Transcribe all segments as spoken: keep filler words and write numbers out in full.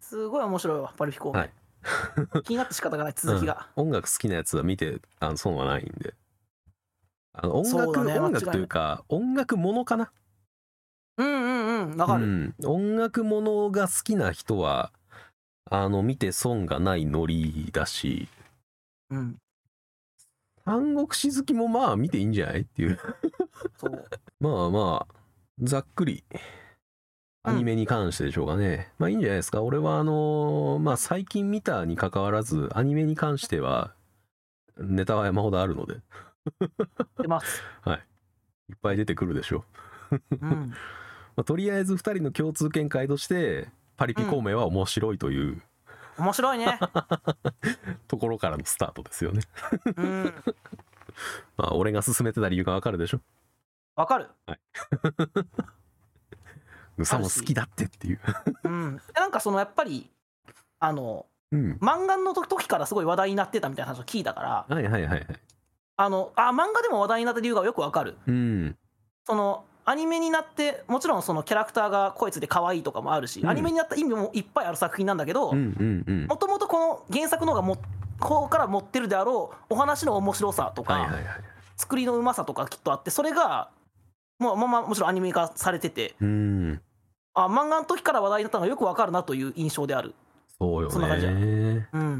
すごい面白いわパリピ孔明、はい、気になって仕方がない続きが、 うん、音楽好きなやつは見てあの損はないんで、あの音楽、ね、音楽というか音楽ものかな。 うんうんうんわかる、うん、 音楽ものが好きな人はあの見て損がないノリだし、うん、三国志好きもまあ見ていいんじゃないっていうそうまあまあざっくりアニメに関してでしょうかね、うん、まあいいんじゃないですか。俺はあのー、まあ最近見たに関わらずアニメに関してはネタは山ほどあるので出ますはい、いっぱい出てくるでしょう、うんまあ、とりあえずふたりの共通見解としてパリピ孔明は面白いという、うん、 面白いねところからのスタートですよねうんまあ俺が勧めてた理由がわかるでしょ。 わかる、 はいうさも好きだってっていううん、なんかそのやっぱりあの、うん、漫画の時からすごい話題になってたみたいな話を聞いたから、 はいはいはいはい、 あのあ漫画でも話題になった理由がよくわかる、うん、そのアニメになってもちろんそのキャラクターがこいつで可愛いとかもあるし、うん、アニメになった意味もいっぱいある作品なんだけど、もともとこの原作の方がもこうから持ってるであろうお話の面白さとか、はいはいはい、作りのうまさとかきっとあって、それがもうまあまあもちろんアニメ化されてて、うん、あ漫画の時から話題になったのがよくわかるなという印象である。 そうよね。そんな感じだ、うん、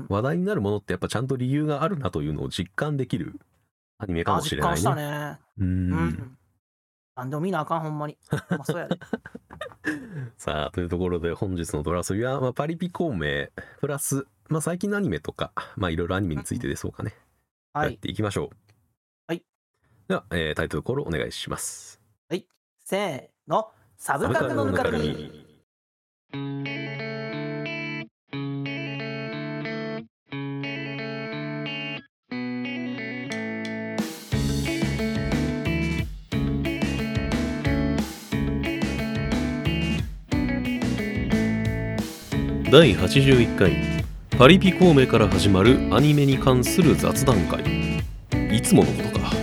話題になるものってやっぱちゃんと理由があるなというのを実感できるアニメかもしれないね。 実感したね。うん、うん、なんでも見なあかんほんまに。まあそうやでさあというところで本日のドラソリは、まあ、パリピ孔明プラス、まあ、最近のアニメとかまあいろいろアニメについてでそうかね、うん、やっていきましょう。はい。では、えー、タイトルコールお願いします。 はい。せーの。サブカルのぬかるみ。 だいはちじゅういっかいパリピ孔明から始まるアニメに関する雑談会。いつものことか。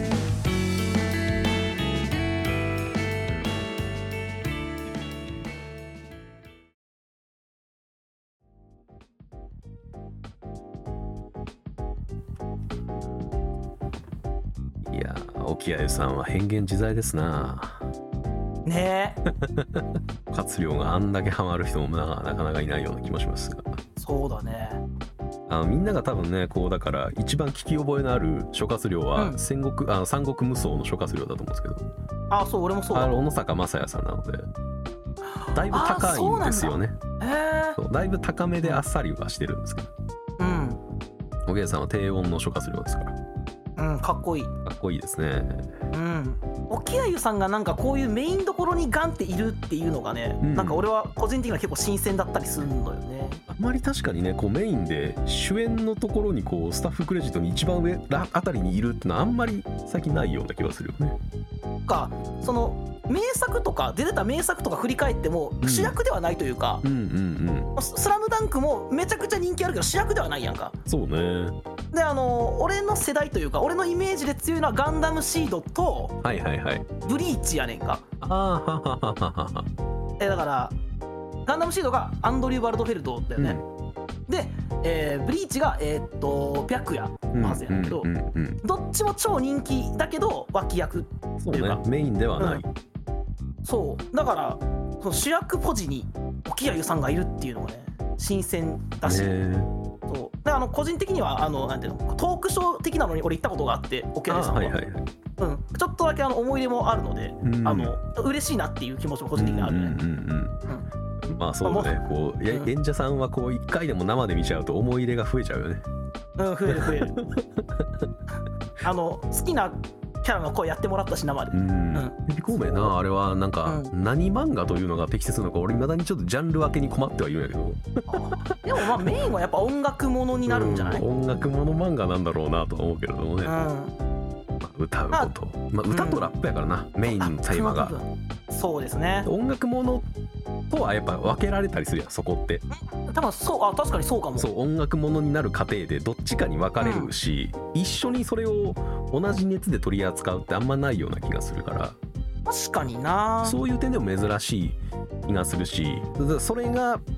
いやー沖合さんは変幻自在ですなねえ活量があんだけハマる人もなかなかいないような気もしますが。 そうだね。 あのみんなが多分ねこうだから一番聞き覚えのある諸葛亮は戦国、うん、あの三国無双の諸葛亮だと思うんですけど、 あそう俺もそうだ。 あの小野坂正也さんなのでだいぶ高いんですよね。だ, そうだいぶ高めであっさりはしてるんですけど、うんおげんさんは低音の諸葛亮ですから、 うんかっこいい。 かっこいいですね。 うん沖合さんがなんかこういうメインどころにガンっているっていうのがね、うん、なんか俺は個人的には結構新鮮だったりするのよね。 あまり確かにねこうメインで主演のところにこうスタッフクレジットに一番上あたりにいるってのはあんまり最近ないような気がするよね。 かその名作とか出てた名作とか振り返っても主役ではないというか、うんうんうんうん、スラムダンクもめちゃくちゃ人気あるけど主役ではないやんか。 そうね。 であの俺の世代というか俺のイメージで強いのはガンダムシードとはいはいはいブリーチやねんか。 あーはははははえだからガンダムシードがアンドリュー・ワルドフェルドだよね、うん、で、えー、ブリーチがえー、っと白夜のはずやねんけど、うんうんうんうん、どっちも超人気だけど脇役というかそうねメインではない、うん、 そうだからその主役ポジに沖合さんがいるっていうのがね新鮮だし、そうであの個人的にはあのなんていうのトークショー的なのに俺行ったことがあって沖合さんは、はいはいはいうん、ちょっとだけあの思い出もあるので、うん、あの嬉しいなっていう気持ちも個人的にあるね。うんうんうんうん、まあそうね、こう、うん、演者さんはこういっかいでも生で見ちゃうと思い入れが増えちゃうよね。 うん増える増えるあの好きなキャラの声やってもらったし生で。うん。 パリピ孔明なあれはなんか、うん、何漫画というのが適切なのか俺未だにちょっとジャンル分けに困ってはいるんやけどでもまあメインはやっぱ音楽ものになるんじゃない、 うん、音楽もの漫画なんだろうなと思うけれどもね、うんまあ、歌うこと、まあ、歌とラップやからな、うん、メインのテーマが。 そうですね。 音楽ものとはやっぱ分けられたりするやんそこって。 多分そうあ確かにそうかも。 そう音楽ものになる過程でどっちかに分かれるし、うん、一緒にそれを同じ熱で取り扱うってあんまないような気がするから。 確かにな。 そういう点でも珍しい気がするし、それが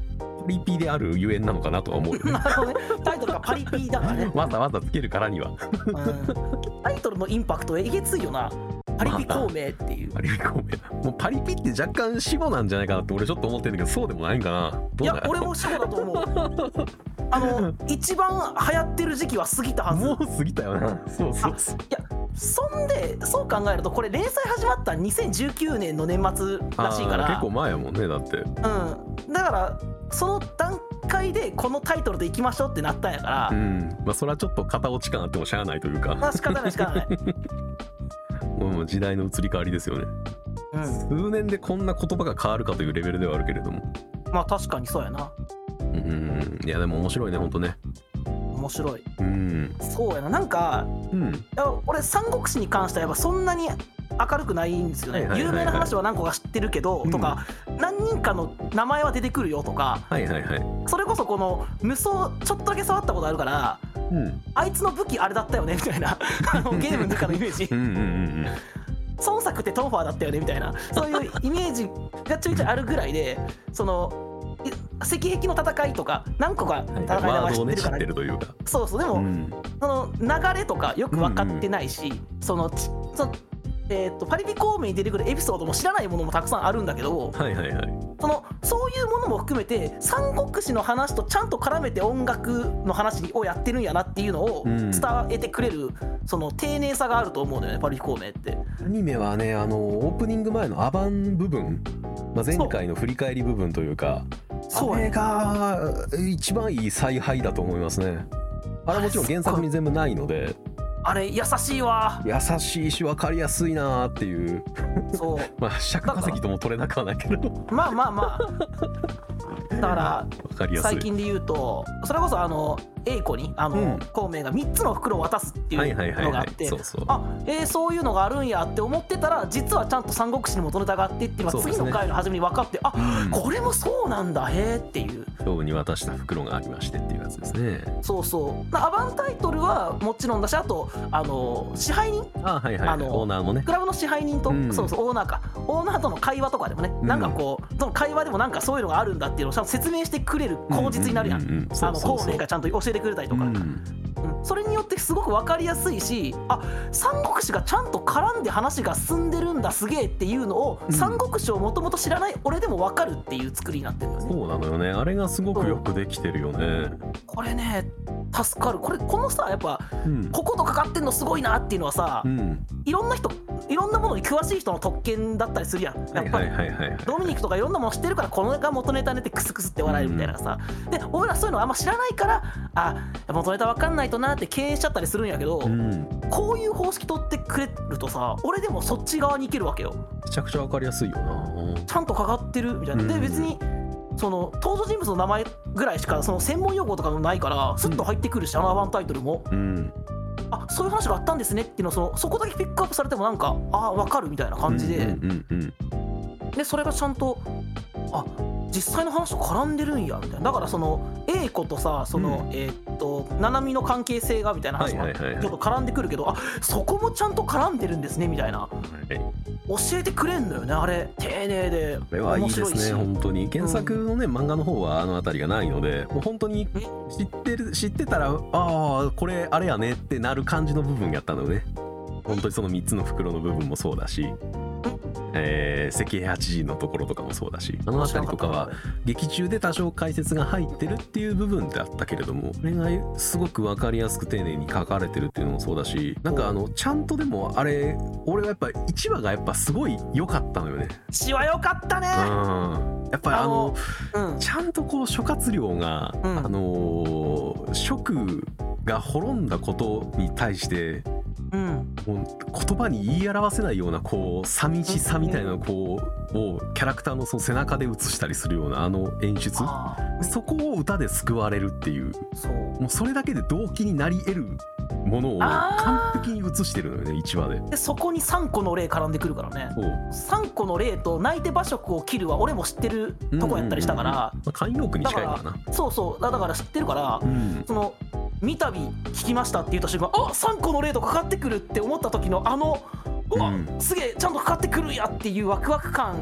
リピであるゆえんなのかなとは思うよね。 なるほどね。タイトルがパリピだからね。 わざわざつけるからには、 うん、タイトルのインパクトえげついよな。パリピ孔明っていう、 まあ、パリピ孔明、もうパリピって若干死語なんじゃないかなって俺ちょっと思ってるんだけど、そうでもないんかな。どういや俺も死語だと思う。あの一番流行ってる時期は過ぎたはず。 もう過ぎたよな。そうそうそう。 いやそんでそう考えるとこれ連載始まったにせんじゅうきゅうねんの年末らしいから、 結構前やもんねだって。 うんだからその段階でこのタイトルでいきましょうってなったんやから、 うん、まあそれはちょっと片落ち感あってもしゃあないというか、 まあ仕方ない仕方ない。 もう時代の移り変わりですよね、うん、数年でこんな言葉が変わるかというレベルではあるけれども、 まあ確かにそうやな。 うん、いやでも面白いねほんとね。 面白い、 うん、 そうやな。なんか、うん、いや俺三国志に関してはやっぱそんなに明るくないんですよね、はいはいはいはい、有名な話は何個か知ってるけど、うん、とか何人かの名前は出てくるよとか、 はいはいはい、 それこそこの無双ちょっとだけ触ったことあるから、うん、あいつの武器あれだったよねみたいなゲームの中のイメージうんうん、うん、孫作ってトンファーだったよねみたいな、そういうイメージがちょいちょいあるぐらいで、その石壁の戦いとか何個か戦いながら知ってるから、 ね、知ってるというか、 そうそうでも、うん、その流れとかよく分かってないし、うんうん、そのそのえー、とパリピ孔明に出てくるエピソードも知らないものもたくさんあるんだけど、 はいはいはい、 そのそういうものも含めて三国志の話とちゃんと絡めて音楽の話をやってるんやなっていうのを伝えてくれる、その丁寧さがあると思うんだよねパリピ孔明って。 アニメはね、あのオープニング前のアバン部分、まあ、前回の振り返り部分というか、それが一番いい采配だと思いますね。あれもちろん原作に全部ないので、 あれ優しいわ。 優しいし分かりやすいなっていう。そうまあ尺稼ぎとも取れなくはないけどまあまあまあだから最近で言うとそれこそあの英子にあの、うん、孔明がみっつの袋を渡すっていうのがあって、あ、えー、そういうのがあるんやって思ってたら、実はちゃんと三国志にも元ネタがあってっていうのが次の回の初めに分かって、あ、うん、これもそうなんだへーっていう。 今日に渡した袋がありましてっていうやつですね。 そうそう。アバンタイトルはもちろんだし、あとあの支配人、 あ、はいはい、あのオーナーもね、 クラブの支配人と、うん、そうそうオーナーかオーナーとの会話とかでもね、うん、なんかこうその会話でもなんかそういうのがあるんだっていうのをちゃんと説明してくれる口実になるやん。あの孔明がちゃんと教えてくれたりとか、うんうん、それによってすごく分かりやすいし、あ、三国志がちゃんと絡んで話が進んでるんだすげえっていうのを、うん、三国志をもともと知らない俺でも分かるっていう作りになってるよね。 そうなのよね。あれがすごくよくできてるよね。 これね助かる。これこのさやっぱ、うん、こことかかってんのすごいなっていうのはさ、うん、いろんな人いろんなものに詳しい人の特権だったりするやん。やっぱりドミニクとかいろんなもの知ってるからこのが元ネタ寝てクスクスって笑えるみたいなさ、うん、で俺らそういうのあんま知らないから、あ、元ネタ分かんないとなって敬遠しちゃったりするんやけど、うん、こういう方式取ってくれるとさ、俺でもそっち側に行けるわけよ。 めちゃくちゃ分かりやすいよな。 ちゃんとかかってるみたいな、うん、で別にその登場人物の名前ぐらいしかその専門用語とかもないからスッと入ってくるし、うん、あのアバンタイトルも、うん、あ、そういう話があったんですねっていうのを そのそこだけピックアップされてもなんか、あ、分かるみたいな感じで、うんうんうんうん、でそれがちゃんと、あ、実際の話と絡んでるんやみたいな。だからその英子とさ、その、うん、えー、っと七海の関係性がみたいな話もちょっと絡んでくるけど、あ、そこもちゃんと絡んでるんですねみたいな、はい、教えてくれんのよね。あれ丁寧で面白いし。これはいいですね本当に。原作のね、うん、漫画の方はあの辺りがないので、もう本当に知ってる知ってたら、ああこれあれやねってなる感じの部分やったのね。本当にそのみっつの袋の部分もそうだし、えー、赤兵はちじのところとかもそうだし、あの辺りとかは劇中で多少解説が入ってるっていう部分であったけれども、これがすごく分かりやすく丁寧に書かれてるっていうのもそうだし、なんかあのちゃんとでもあれ、俺はやっぱいちわがやっぱすごい良かったのよね。いちわ良かったね。 うん、やっぱりあの、うん、ちゃんとこう諸葛亮が、うん、あの蜀が滅んだことに対してうん、もう言葉に言い表せないようなこう寂しさみたいなこうをキャラクターのその背中で映したりするようなあの演出、そこを歌で救われるっていう、そうもうそれだけで動機になり得るものを完璧に映してるのよねいちわで。でそこにさんこの例絡んでくるからね。さんこの例と泣いて馬謖を切るは俺も知ってるとこやったりしたから、 慣用句に近いからな。 そうそうだから知ってるから、うん、その三度聞きましたって言った瞬間、あ、さんこの例とかかってくるって思った時のあの、うわ、うん、すげえちゃんとかかってくるやっていうワクワク感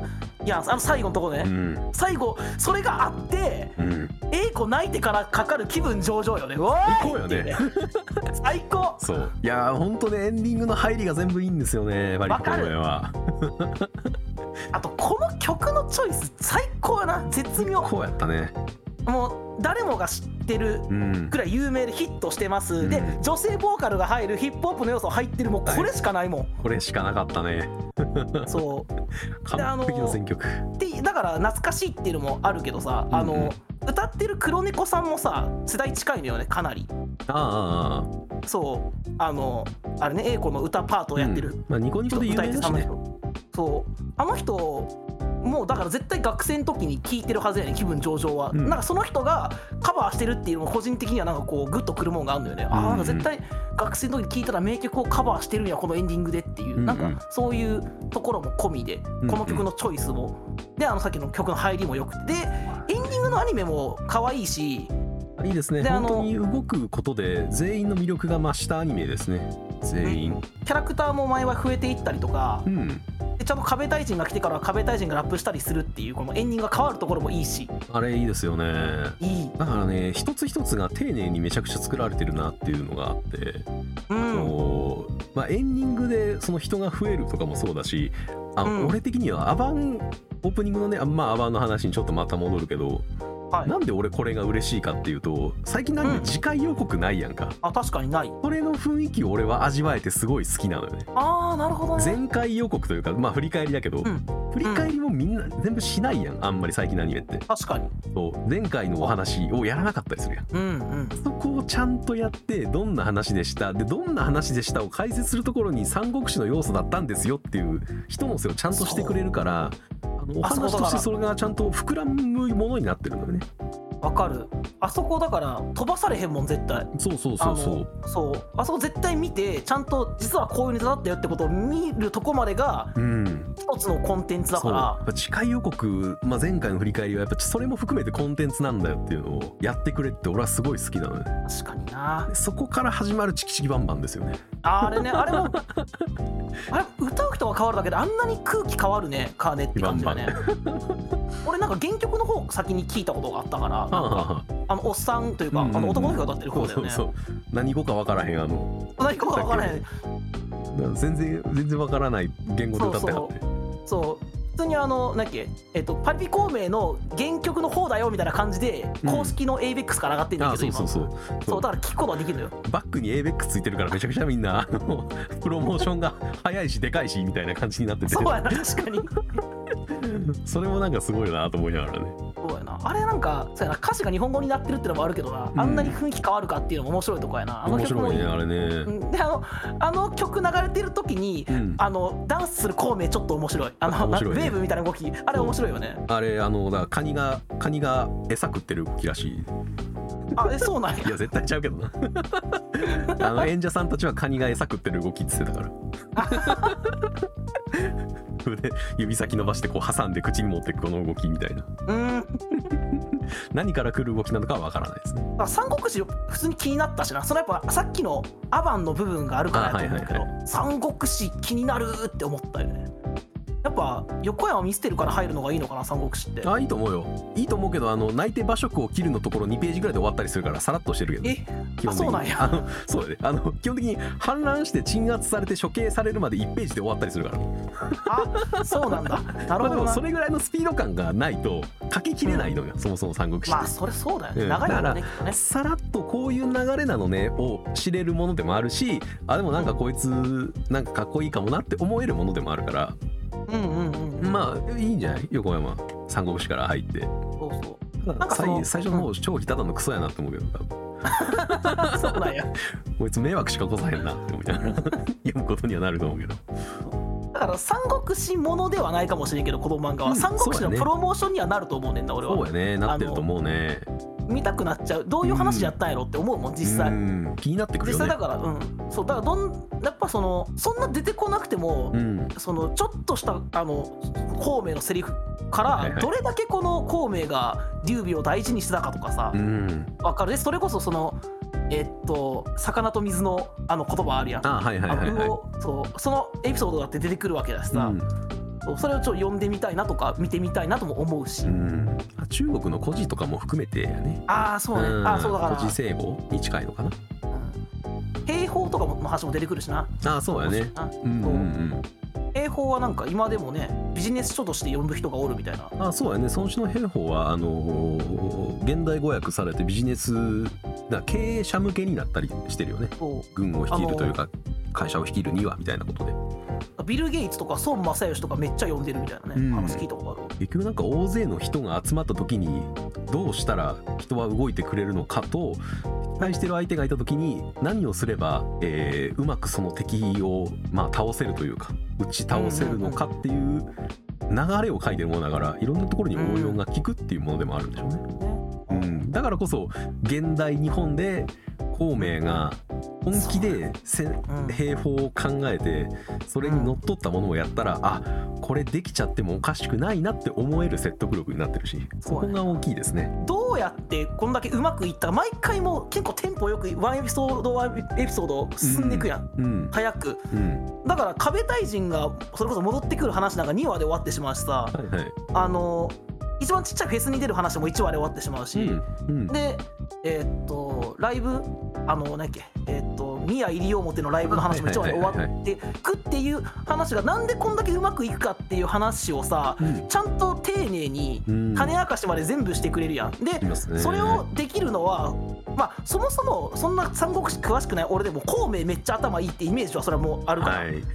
いやあの最後のところね、うん、最後それがあって、うん、英子泣いてからかかる気分上々よね。うわーい最高よね最高。 そういやーほんとねエンディングの入りが全部いいんですよねパリピ孔明はあとこの曲のチョイス最高やな。絶妙。 こうやったね。 もう誰もが知ってるくらい有名でヒットしてます、うん、で女性ボーカルが入るヒップホップの要素入ってる、もうこれしかないもん、はい、 これしかなかったねそう完璧な選曲でだから懐かしいっていうのもあるけどさ、うんうん、あの歌ってる黒猫さんもさ世代近いのよねかなり。 ああそうあのあれね英子の歌パートをやってる、うんまあ、ニコニコで有名だしね。 そうあの人もうだから絶対学生の時に聴いてるはずやね気分上々は、うん、なんかその人がカバーしてるっていうのも個人的にはなんかこうグッとくるもんがあるのよね、うん、あなんか絶対学生の時に聴いたら名曲をカバーしてるんやこのエンディングでっていう、うん、なんかそういうところも込みで、うん、この曲のチョイスもであのさっきの曲の入りもよくてでエンディングのアニメも可愛いしいいですね。本当に動くことで全員の魅力が増したアニメですね。全員キャラクターも前は増えていったりとか、うん、でちゃんと壁大臣が来てから壁大臣がラップしたりするっていうこのエンディングが変わるところもいいしあれいいですよね。 いいだからね一つ一つが丁寧にめちゃくちゃ作られてるなっていうのがあって、うんまあ、エンディングでその人が増えるとかもそうだしあ、うん、俺的にはアバンオープニングのねまあアバンの話にちょっとまた戻るけどはい、なんで俺これが嬉しいかっていうと最近なんで次回予告ないやんか、うん、 あ確かにない。 それの雰囲気を俺は味わえてすごい好きなのよね。 あーなるほどね。 前回予告というかまあ振り返りだけど、うん、振り返りもみんな全部しないやんあんまり最近のアニメって。 確かにそう前回のお話をやらなかったりするやん、うんうん、そこをちゃんとやってどんな話でしたでどんな話でしたを解説するところに三国志の要素だったんですよっていう人のせをちゃんとしてくれるからあのお話としてそれがちゃんと膨らむものになってるのよね。 わかる。あそこだから飛ばされへんもん絶対。 そうそうそうそうあそうあそこ絶対見てちゃんと実はこういうネタだったよってことを見るとこまでが一つのコンテンツだから、うん、 やっぱ次回予告、まあ、前回の振り返りはやっぱそれも含めてコンテンツなんだよっていうのをやってくれって俺はすごい好きなのね。 確かにな。 そこから始まるチキチキバンバンですよね。 あれねあれもあれ歌う人が変わるだけであんなに空気変わるねカーネって感じだね俺なんか原曲の方先に聞いたことがあったからなんかあのおっさんというか、うんうん、あの男の人が歌ってる方だよね。そうそうそう何語か分からへんあの何語か分からへん全然全然分からない言語で歌ってはってそう普通にあのなんだっけ、えっと、パリピ孔明の原曲の方だよみたいな感じで公式の エイベックス から上がってるんだけど、うん、今そうそうそうそうだから聞くことができるのよ。 バックに エイベックス ついてるからめちゃくちゃみんなあのプロモーションが早いしでかいしみたいな感じになっててそうやな確かにそれもなんかすごいなと思いながらね。 そうやなあれなんかそうやな歌詞が日本語になってるってのもあるけどな、うん、あんなに雰囲気変わるかっていうのも面白いとこやな。あの曲も面白いねあれね、 うん、であのあの曲流れてる時に、うん、あのダンスする孔明ちょっと面白いあの面白い、ね、ウェーブみたいな動きあれ面白いよね。 あれあのだからカニがカニが餌食ってる動きらしい。 あえそうなんや。 いや絶対ちゃうけどなあの演者さんたちはカニが餌食ってる動きって言ってたから腕指先伸ばしてこう挟んで口に持っていくこの動きみたいなうん何から来る動きなのかは分からないですね。 三国志普通に気になったしな。そのやっぱさっきのアバンの部分があるからやと思うけど、はいはいはい、三国志気になるって思ったよね。やっぱ横山見捨てるから入るのがいいのかな三国志って。 あいいと思うよいいと思うけどあの内定馬謖を切るのところにページぐらいで終わったりするからさらっとしてるけど、 ね、え基本的にあそうなんやあのそうだねあの基本的に反乱して鎮圧されて処刑されるまでいちページで終わったりするからあそうなんだなるほどな、まあ、 でもそれぐらいのスピード感がないと書ききれないのよ、うん、そもそも三国志って。 まあそれそうだよね、うん、長いからねさらっとこういう流れなのねを知れるものでもあるしあでもなんかこいつなんかかっこいいかもなって思えるものでもあるからうんうんうん、まあいいんじゃない横山三国志から入ってそうそうなんかその最初の方、うん、超ただのクソやなって思うけど多分そうなんやこいつ迷惑しかこさへんなって思いながら読むことにはなると思うけどだから三国志ものではないかもしれんけどこの漫画は、うん、三国志のプロモーションにはなると思うねんだ俺は。 そうやねなってると思うね。 見たくなっちゃうどういう話やったんやろって思うもん実際、うん、 気になってくるよね実際だからうんそうだからどんやっぱそのそんな出てこなくても、うん、そのちょっとしたあの孔明のセリフからどれだけこの孔明が劉備を大事にしてたかとかさ、うん、分かるでそれこそそのえっと魚と水のあの言葉あるやん。 あはいはいはいはい、 そうそのエピソードだって出てくるわけだしさ、うんそれをちょっと読んでみたいなとか見てみたいなとも思うし、うん、 中国の故事とかも含めてやね。 ああそうね、うん、あそうだから故事聖母に近いのかな、 うん、兵法とかの話も出てくるしな。 ああそうやね、うんうんうん、 兵法はなんか今でもねビジネス書として読む人がおるみたいな。 ああそうやね。孫子の兵法はあのー、現代語訳されてビジネスだ経営者向けになったりしてるよね。軍を率いるというか会社を率いるにはみたいなことで。 ビル・ゲイツとか孫正義とかめっちゃ読んでるみたいなね、うん、話聞いたことある。 結局なんか大勢の人が集まった時にどうしたら人は動いてくれるのかと、期待してる相手がいた時に何をすれば、えー、うまくその敵を、まあ、倒せるというか打ち倒せるのかっていう流れを書いてるものだから、いろんなところに応用が効くっていうものでもあるんでしょうね、うんうん、だからこそ現代日本で孔明が本気で兵法を考えてそれにのっとったものをやったら、あこれできちゃってもおかしくないなって思える説得力になってるし、そこが大きいですね。 どうやってこんだけうまくいったか、毎回も結構テンポよくワンエピソードワンエピソード進んでいくやん、うん、早く、うん、だから壁大臣がそれこそ戻ってくる話なんかにわで終わってしまうしさ、はいはい、あの一番ちっちゃいフェスに出る話もいちわで終わってしまうし、うんうん、でえー、っとライブあの何やっけえー、っと宮入表のライブの話もいちわで終わってくっていう話がなんでこんだけうまくいくかっていう話をさ、うん、ちゃんと丁寧に種明かしまで全部してくれるやん。で、ね、それをできるのはまあそもそもそんな三国志詳しくない俺でも孔明めっちゃ頭いいってイメージはそれはもうあるから、はい、うん、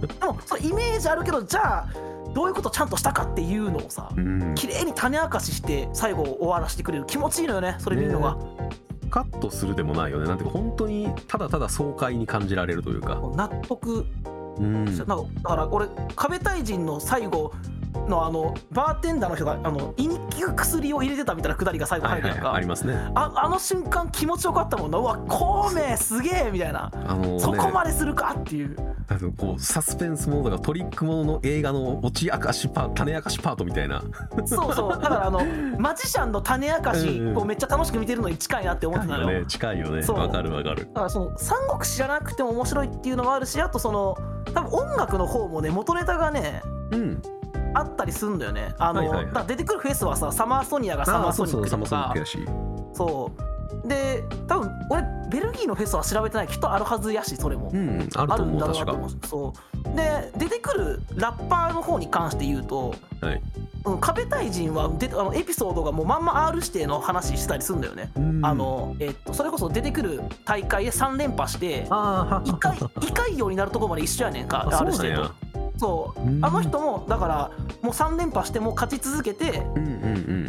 でもそのイメージあるけど、じゃあどういうことちゃんとしたかっていうのをさ、うん、綺麗に種明かしして最後終わらせてくれる。気持ちいいのよねそれ見るのが、ね、 カットするでもないよね。なんていうか本当にただただ爽快に感じられるというか納得、うん、なんかだから俺壁大臣の最後のあのバーテンダーの人があの胃に効く薬を入れてたみたいなくだりが最後入るやんか、 はいはい、ありますね。 あ, あの瞬間気持ちよかったもんな。うわ孔明すげえみたいな、あのーね、そこまでするかっていう、 こうサスペンスものとかトリックものの映画の落ち明かしパート種明かしパートみたいなそうそう、だからあのマジシャンの種明かしをめっちゃ楽しく見てるのに近いなって思ってたのよ、 ね、近いよね。わかるわかる。 だからその三国知らなくても面白いっていうのもあるし、あとその多分音楽の方もね元ネタがね、うんあったりするんだよね。あの、はいはいはい、だから出てくるフェスはさサマーソニアがサマーソニックとか、そうで多分俺ベルギーのフェスは調べてないけどきっとあるはずやし、それも、うん、あるんだろうなと思う。そうで出てくるラッパーの方に関して言うと、はい、うん、壁大臣はであのエピソードがもうまんま R 指定の話したりするんだよね。あの、えっと、それこそ出てくる大会でさん連覇して異界異界王になるところまで一緒やねんか、 R 指定と。そう、あの人もだからもうさん連覇しても勝ち続けて、うんうんうん、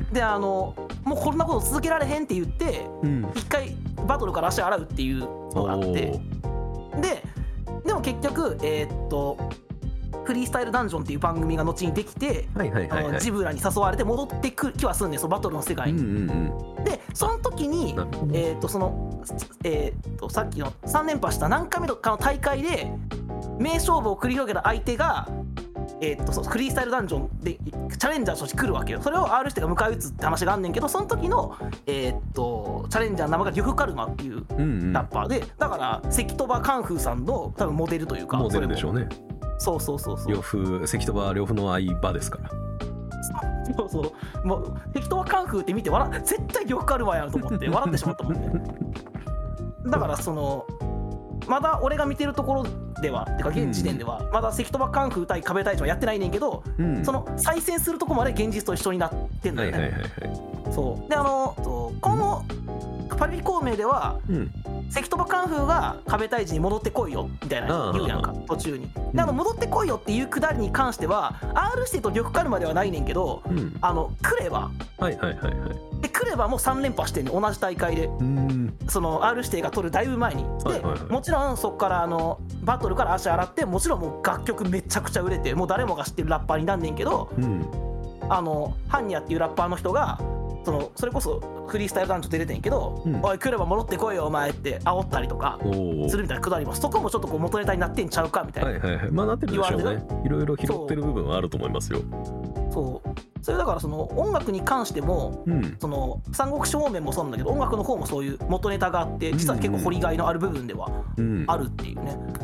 であのもうこんなこと続けられへんって言って一、うん、回バトルから足洗うっていうのがあって、ででも結局えー、っとフリースタイルダンジョンっていう番組が後にできて、はいはいはいはい、あのジブラに誘われて戻ってくる気はするんですよ、バトルの世界に、うんうんうん、でその時に、えー、っとその、えー、っとさっきのさん連覇した何回目かの大会で名勝負を繰り広げた相手が、えー、っとそうフリースタイルダンジョンでチャレンジャーとして来るわけよ。それを R 指定が迎え撃つって話があんねんけど、その時の、えー、っとチャレンジャーの名前がリュフカルマっていうラッパーで、うんうん、だから関戸場カンフーさんの多分モデルというか、 モデルでしょうね。 そうそうそうそう。 両夫関戸場両夫の相場ですから。 そうそう、もう関戸場カンフーって見て笑絶対リュフカルマやなと思って笑ってしまったもんね。だからそのまだ俺が見てるところではてか現時点ではまだ関戸場カンフー対壁大臣はやってないねんけど、うん、その再戦するとこまで現実と一緒になってんだよね、はいはいはいはい、そうであのこのパリピ孔明では、うん、関戸場カンフーが壁大臣に戻ってこいよみたいな言うやんか途中に。であの戻ってこいよっていうくだりに関しては R 指定と呂布カルマではないねんけど、うん、あのクレバ、はいはいはいはい、でクレバもさん連覇してんねん同じ大会で。うんその R 指定が取るだいぶ前にで、はいはいはい、もちろんそこからあのバトルから足洗ってもちろんもう楽曲めちゃくちゃ売れてもう誰もが知ってるラッパーになんねんけど、うん、あのハンニャっていうラッパーの人がそのそれこそフリースタイルダンジョン出れてんけど、うん、おい来れば戻ってこいよお前って煽ったりとかするみたいなくだりもそこもちょっとこう元ネタになってんちゃうかみたいな、はいはいはい、まあなってるでしょうね。 いろいろ拾ってる部分はあると思いますよ。 そうそれだからその音楽に関しても、うん、その三国志方面もそうなんだけど音楽の方もそういう元ネタがあって実は結構掘りがいのある部分ではあるっていうね、うん、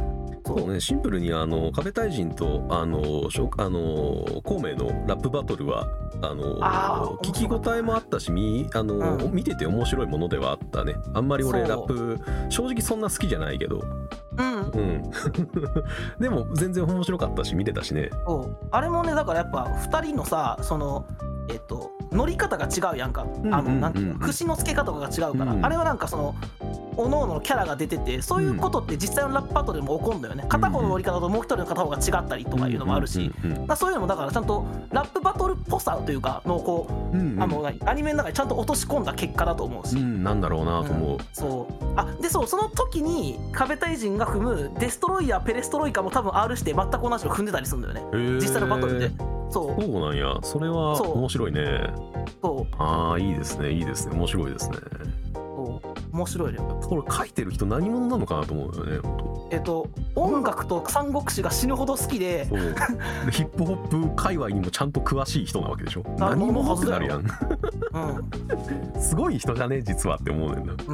そうね、シンプルにあの壁大臣とあのしょあの孔明のラップバトルはあのあ聞き応えもあったし、みあの、うん、見てて面白いものではあったね。あんまり俺ラップ正直そんな好きじゃないけど、 うんうん、 でも全然面白かったし見てたしね。 そうあれもね、だからやっぱふたりのさ、そのえっと乗り方が違うやんか、あのなんていうの、節の付け方が違うから、うん、あれはなんかその各々のキャラが出てて、そういうことって実際のラップバトルでも起こるんだよね。片方の乗り方ともう一人の片方が違ったりとかいうのもあるし、だそういうのもだからちゃんとラップバトルっぽさというかのこう、うんうん、あのアニメの中にちゃんと落とし込んだ結果だと思うし、 うん、なんだろうなと思う、うん、 そうあでそうその時に壁大臣が踏むデストロイヤーペレストロイカも多分 R して全く同じの踏んでたりするんだよね、実際のバトルで。そうそうなんや。それは面白いね。 そうああいいですね、いいですね、面白いですね。 面白いね。 これ書いてる人何者なのかなと思うよね。 えっと音楽と三国志が死ぬほど好きで、 ヒップホップ界隈にもちゃんと詳しい人なわけでしょ。何者ってなるやん、うん、すごい人じゃね実はって思うねんな、うん、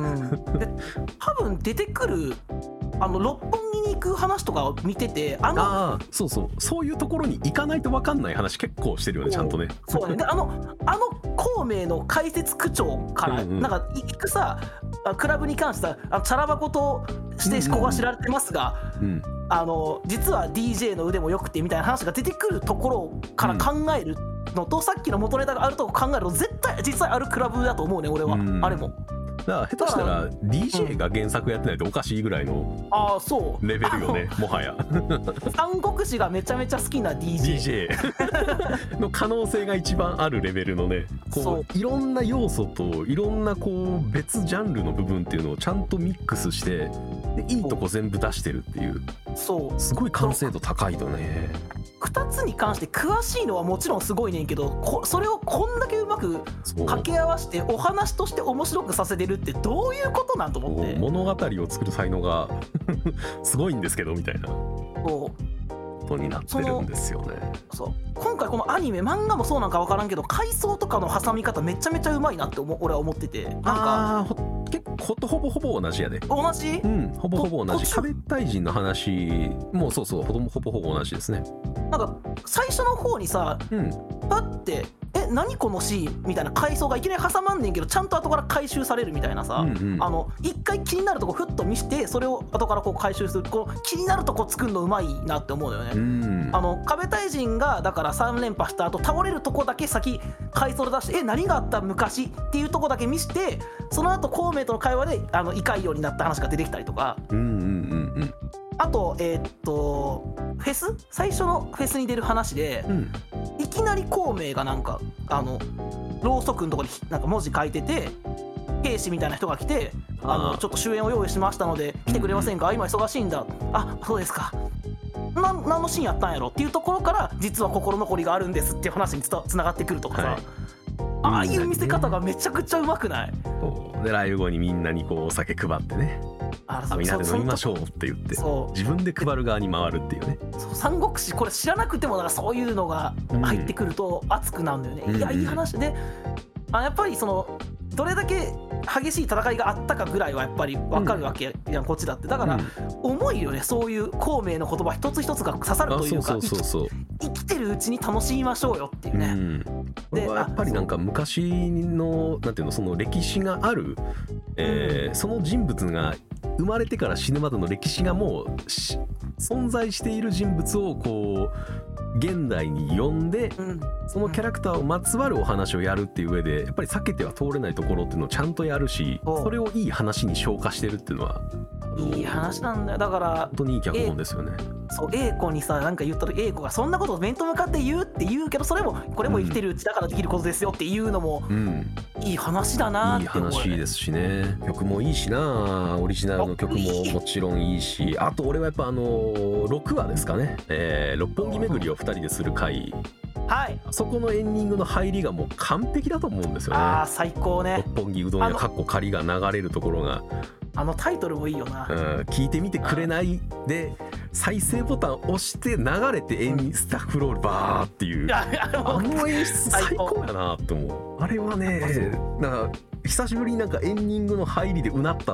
で多分出てくるあの六本木に行く話とかを見てて、あのあそうそうそういうところに行かないと分かんない話結構してるよね、ちゃんとね。 そうね。であのあの孔明の解説口調から、うんうん、なんか行くさクラブに関してはあのチャラ箱としてここは知られてますが、うんうんうん、あの実は ディージェー の腕も良くてみたいな話が出てくるところから考えるのと、うん、さっきの元ネタがあるとこ考えると絶対実際あるクラブだと思うね俺は、うん、あれも。 だから下手したら ディージェー が原作やってないとおかしいぐらいのレベルよね、もはや。 三国志がめちゃめちゃ好きな ディージェー, ディージェー の可能性が一番あるレベルのね、こういろんな要素といろんなこう別ジャンルの部分っていうのをちゃんとミックスしてでいいとこ全部出してるっていう、 そうすごい完成度高いとね。 ふたつに関して詳しいのはもちろんすごいねんけど、こそれをこんだけうまく掛け合わせてお話として面白くさせてるってどういうことなんと思って。 物語を作る才能がすごいんですけどみたいなことになってるんですよね。 そう今回このアニメ漫画もそうなんか分からんけど回想とかの挟み方めちゃめちゃうまいなって思俺は思ってて、なんかあ結構ほぼほぼ同じやで。 同じ？ うんほぼほぼ同じ。壁大臣の話もそうそうほぼほぼほぼ同じですね。 なんか最初の方にさ、うん、パッてえ何このシーンみたいな回想がいきなり挟まんねんけどちゃんと後から回収されるみたいなさ、うんうん、あの一回気になるとこふっと見してそれを後からこう回収する、こう気になるとこ作るのうまいなって思うよね、うん、あの壁大臣がだからさん連覇した後倒れるとこだけ先回想で出してえ何があった昔っていうとこだけ見してその後孔明との会話であの胃潰瘍になった話が出てきたりとか、うんうんうんうん、あとえー、っとフェス最初のフェスに出る話で、うん、いきなり孔明がなんかあのろうそくのところになんか文字書いてて兵士みたいな人が来てあのちょっと終演を用意しましたので来てくれませんか、うん、今忙しいんだ、あそうですか、な何のシーンやったんやろっていうところから実は心残りがあるんですっていう話につたつながってくるとかさ、はい、ああいう見せ方がめちゃくちゃうまくない？ そうでライブ後にみんなにこうお酒配ってね、あみんなで飲みましょうって言って自分で配る側に回るっていうね。 そう三国志これ知らなくてもだからそういうのが入ってくると熱くなるんだよね、うん、いやいい話で、あやっぱりそのどれだけ激しい戦いがあったかぐらいはやっぱり分かるわけやん、うん、こっちだってだから重いよね、そういう孔明の言葉一つ一つが刺さるというか、生きてるうちに楽しみましょうよっていうね、うん、 でやっぱりなんか昔のなんていうのその歴史がある、えーうん、その人物が生まれてから死ぬまでの歴史がもう存在している人物をこう現代に呼んで、うん、そのキャラクターをまつわるお話をやるっていう上でやっぱり避けては通れないところっていうのをちゃんとやるし、それをいい話に昇華してるっていうのはいい話なんだよ。だから本当にいい脚本ですよね。 そう英子にさなんか言ったら英子がそんなことを面と向かって言うって言うけどそれもこれも生きてるうちだからできることですよっていうのも、うん、いい話だなって思う、ね、 いい話ですしね、曲もいいしな、オリジナルの曲ももちろんいいし、あと俺はやっぱあのろくわですかね、えー、六本木巡りをふたりでする回、 はい、 そこのエンディングの入りがもう完璧だと思うんですよね。 あー最高ね。 六本木うどん屋かっこ仮が流れるところがあのタイトルもいいよな、 うん、聞いてみてくれないで再生ボタン押して流れてエンスタッフロールバーっていう、うん、あの演出最高やなって思う。あれはねなんか久しぶりになんかエンディングの入りでうなった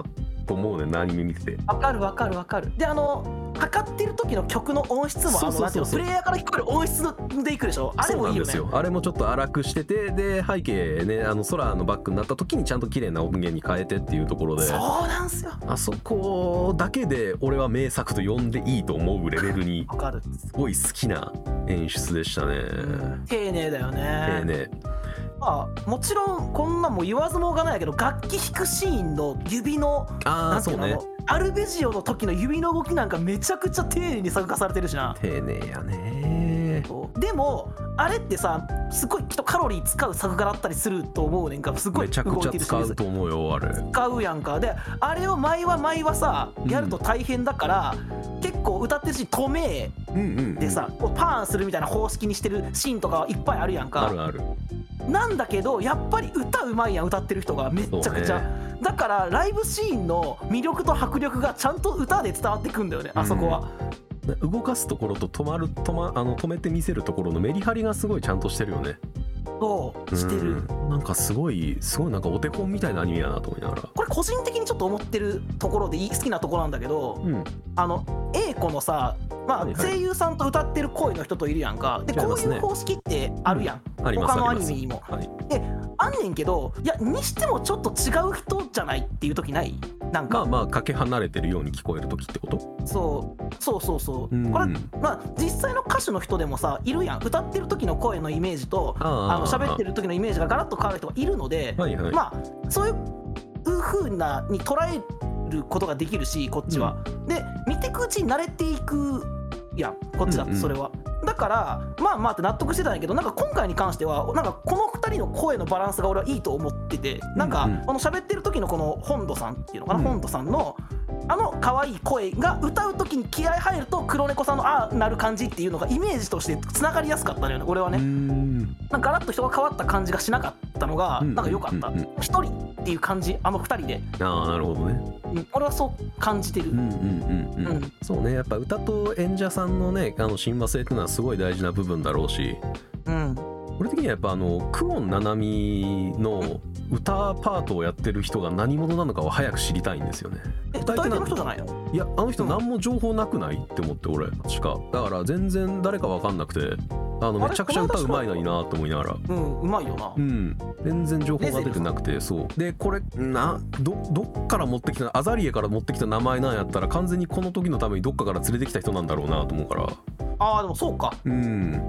と思うねん、アニメ見てて。 わかるわかるわかる。であのかかってる時の曲の音質もあのなんていうのプレイヤーから聞こえる音質でいくでしょ。あれもいいよね。そうなんですよ。 あれもちょっと荒くしてて、で背景ね、あの空のバックになった時にちゃんと綺麗な音源に変えてっていうところで、 そうなんすよ。 あそこだけで俺は名作と呼んでいいと思うレベルにすごい好きな演出でしたね。 丁寧だよね。 丁寧。 まあ、もちろんこんなんも言わずもがないけど、楽器弾くシーンの指のあそうね、 アルベジオの時の指の動きなんかめちゃくちゃ丁寧に作画されてるしな。 丁寧やね。 でもあれってさ、すごいきっとカロリー使う作画だったりすると思うねんか。すごいめちゃくちゃ使うと思うよあれ。 使うやんか。であれを毎話毎話さやると大変だから、うん、結構歌ってるし止めでさ、こうパーンするみたいな方式にしてるシーンとかいっぱいあるやんか。 あるある。 なんだけどやっぱり歌うまいやん、歌ってる人がめっちゃくちゃ、ね、だからライブシーンの魅力と迫力がちゃんと歌で伝わってくんだよね、あそこは。 動かすところと止まる止まあの止めて見せるところのメリハリがすごいちゃんとしてるよね。 そうしてる。 なんかすごいすごいなんかお手本みたいなアニメやなと思いながら、 これ個人的にちょっと思ってるところで好きなところなんだけど、うん、あの A 子のさ、まあ、声優さんと歌ってる声の人といるやんか。でこういう方式ってあるやん、うん、他のアニメにも、はい、であんねんけど、いやにしてもちょっと違う人じゃないっていう時ない？なんかまあまあかけ離れてるように聞こえる時ってこと？ そうそうそうそう、うん、これまあ実際の歌手の人でもさいるやん。歌ってる時の声のイメージとあの喋ってる時のイメージがガラッと変わる人がいるので、はいはい、まあそういう風なに捉えることができるし、こっちは、うん、で見てくうちに慣れていくやん、こっちだってそれは、うんうん、だからまあまあって納得してたんやけど、なんか今回に関してはなんかこのふたりの声のバランスが俺はいいと思ってて、なんかこの喋ってる時のこの本土さんっていうのかな、うん、本土さんのあの可愛い声が歌う時に気合入ると黒猫さんのああなる感じっていうのがイメージとしてつながりやすかったのよね、俺はね。なんかガラッと人が変わった感じがしなかったのがなんか良かった。一人っていう感じ、あのふたりで。 ああなるほどね、 うん、俺はそう感じてる。うんうんうんうん、うん、そうね、やっぱ歌と演者さんのね、あの親和性っていうのはすごい大事な部分だろうし、うん、俺的にはやっぱあの久遠七海の歌パートをやってる人が何者なのかを早く知りたいんですよね。 え、歌い手の人じゃないの？ いや、あの人何も情報なくないって思って俺しか、だから全然誰か分かんなくて、あのめちゃくちゃ歌うまいのになと思いながら、 うん、うまいよな。 うん、全然情報が出てなくて、そうでこれな ど, どっから持ってきたアザリエから持ってきた名前なんやったら完全にこの時のためにどっかから連れてきた人なんだろうなと思うから。 ああでもそうか。 うん、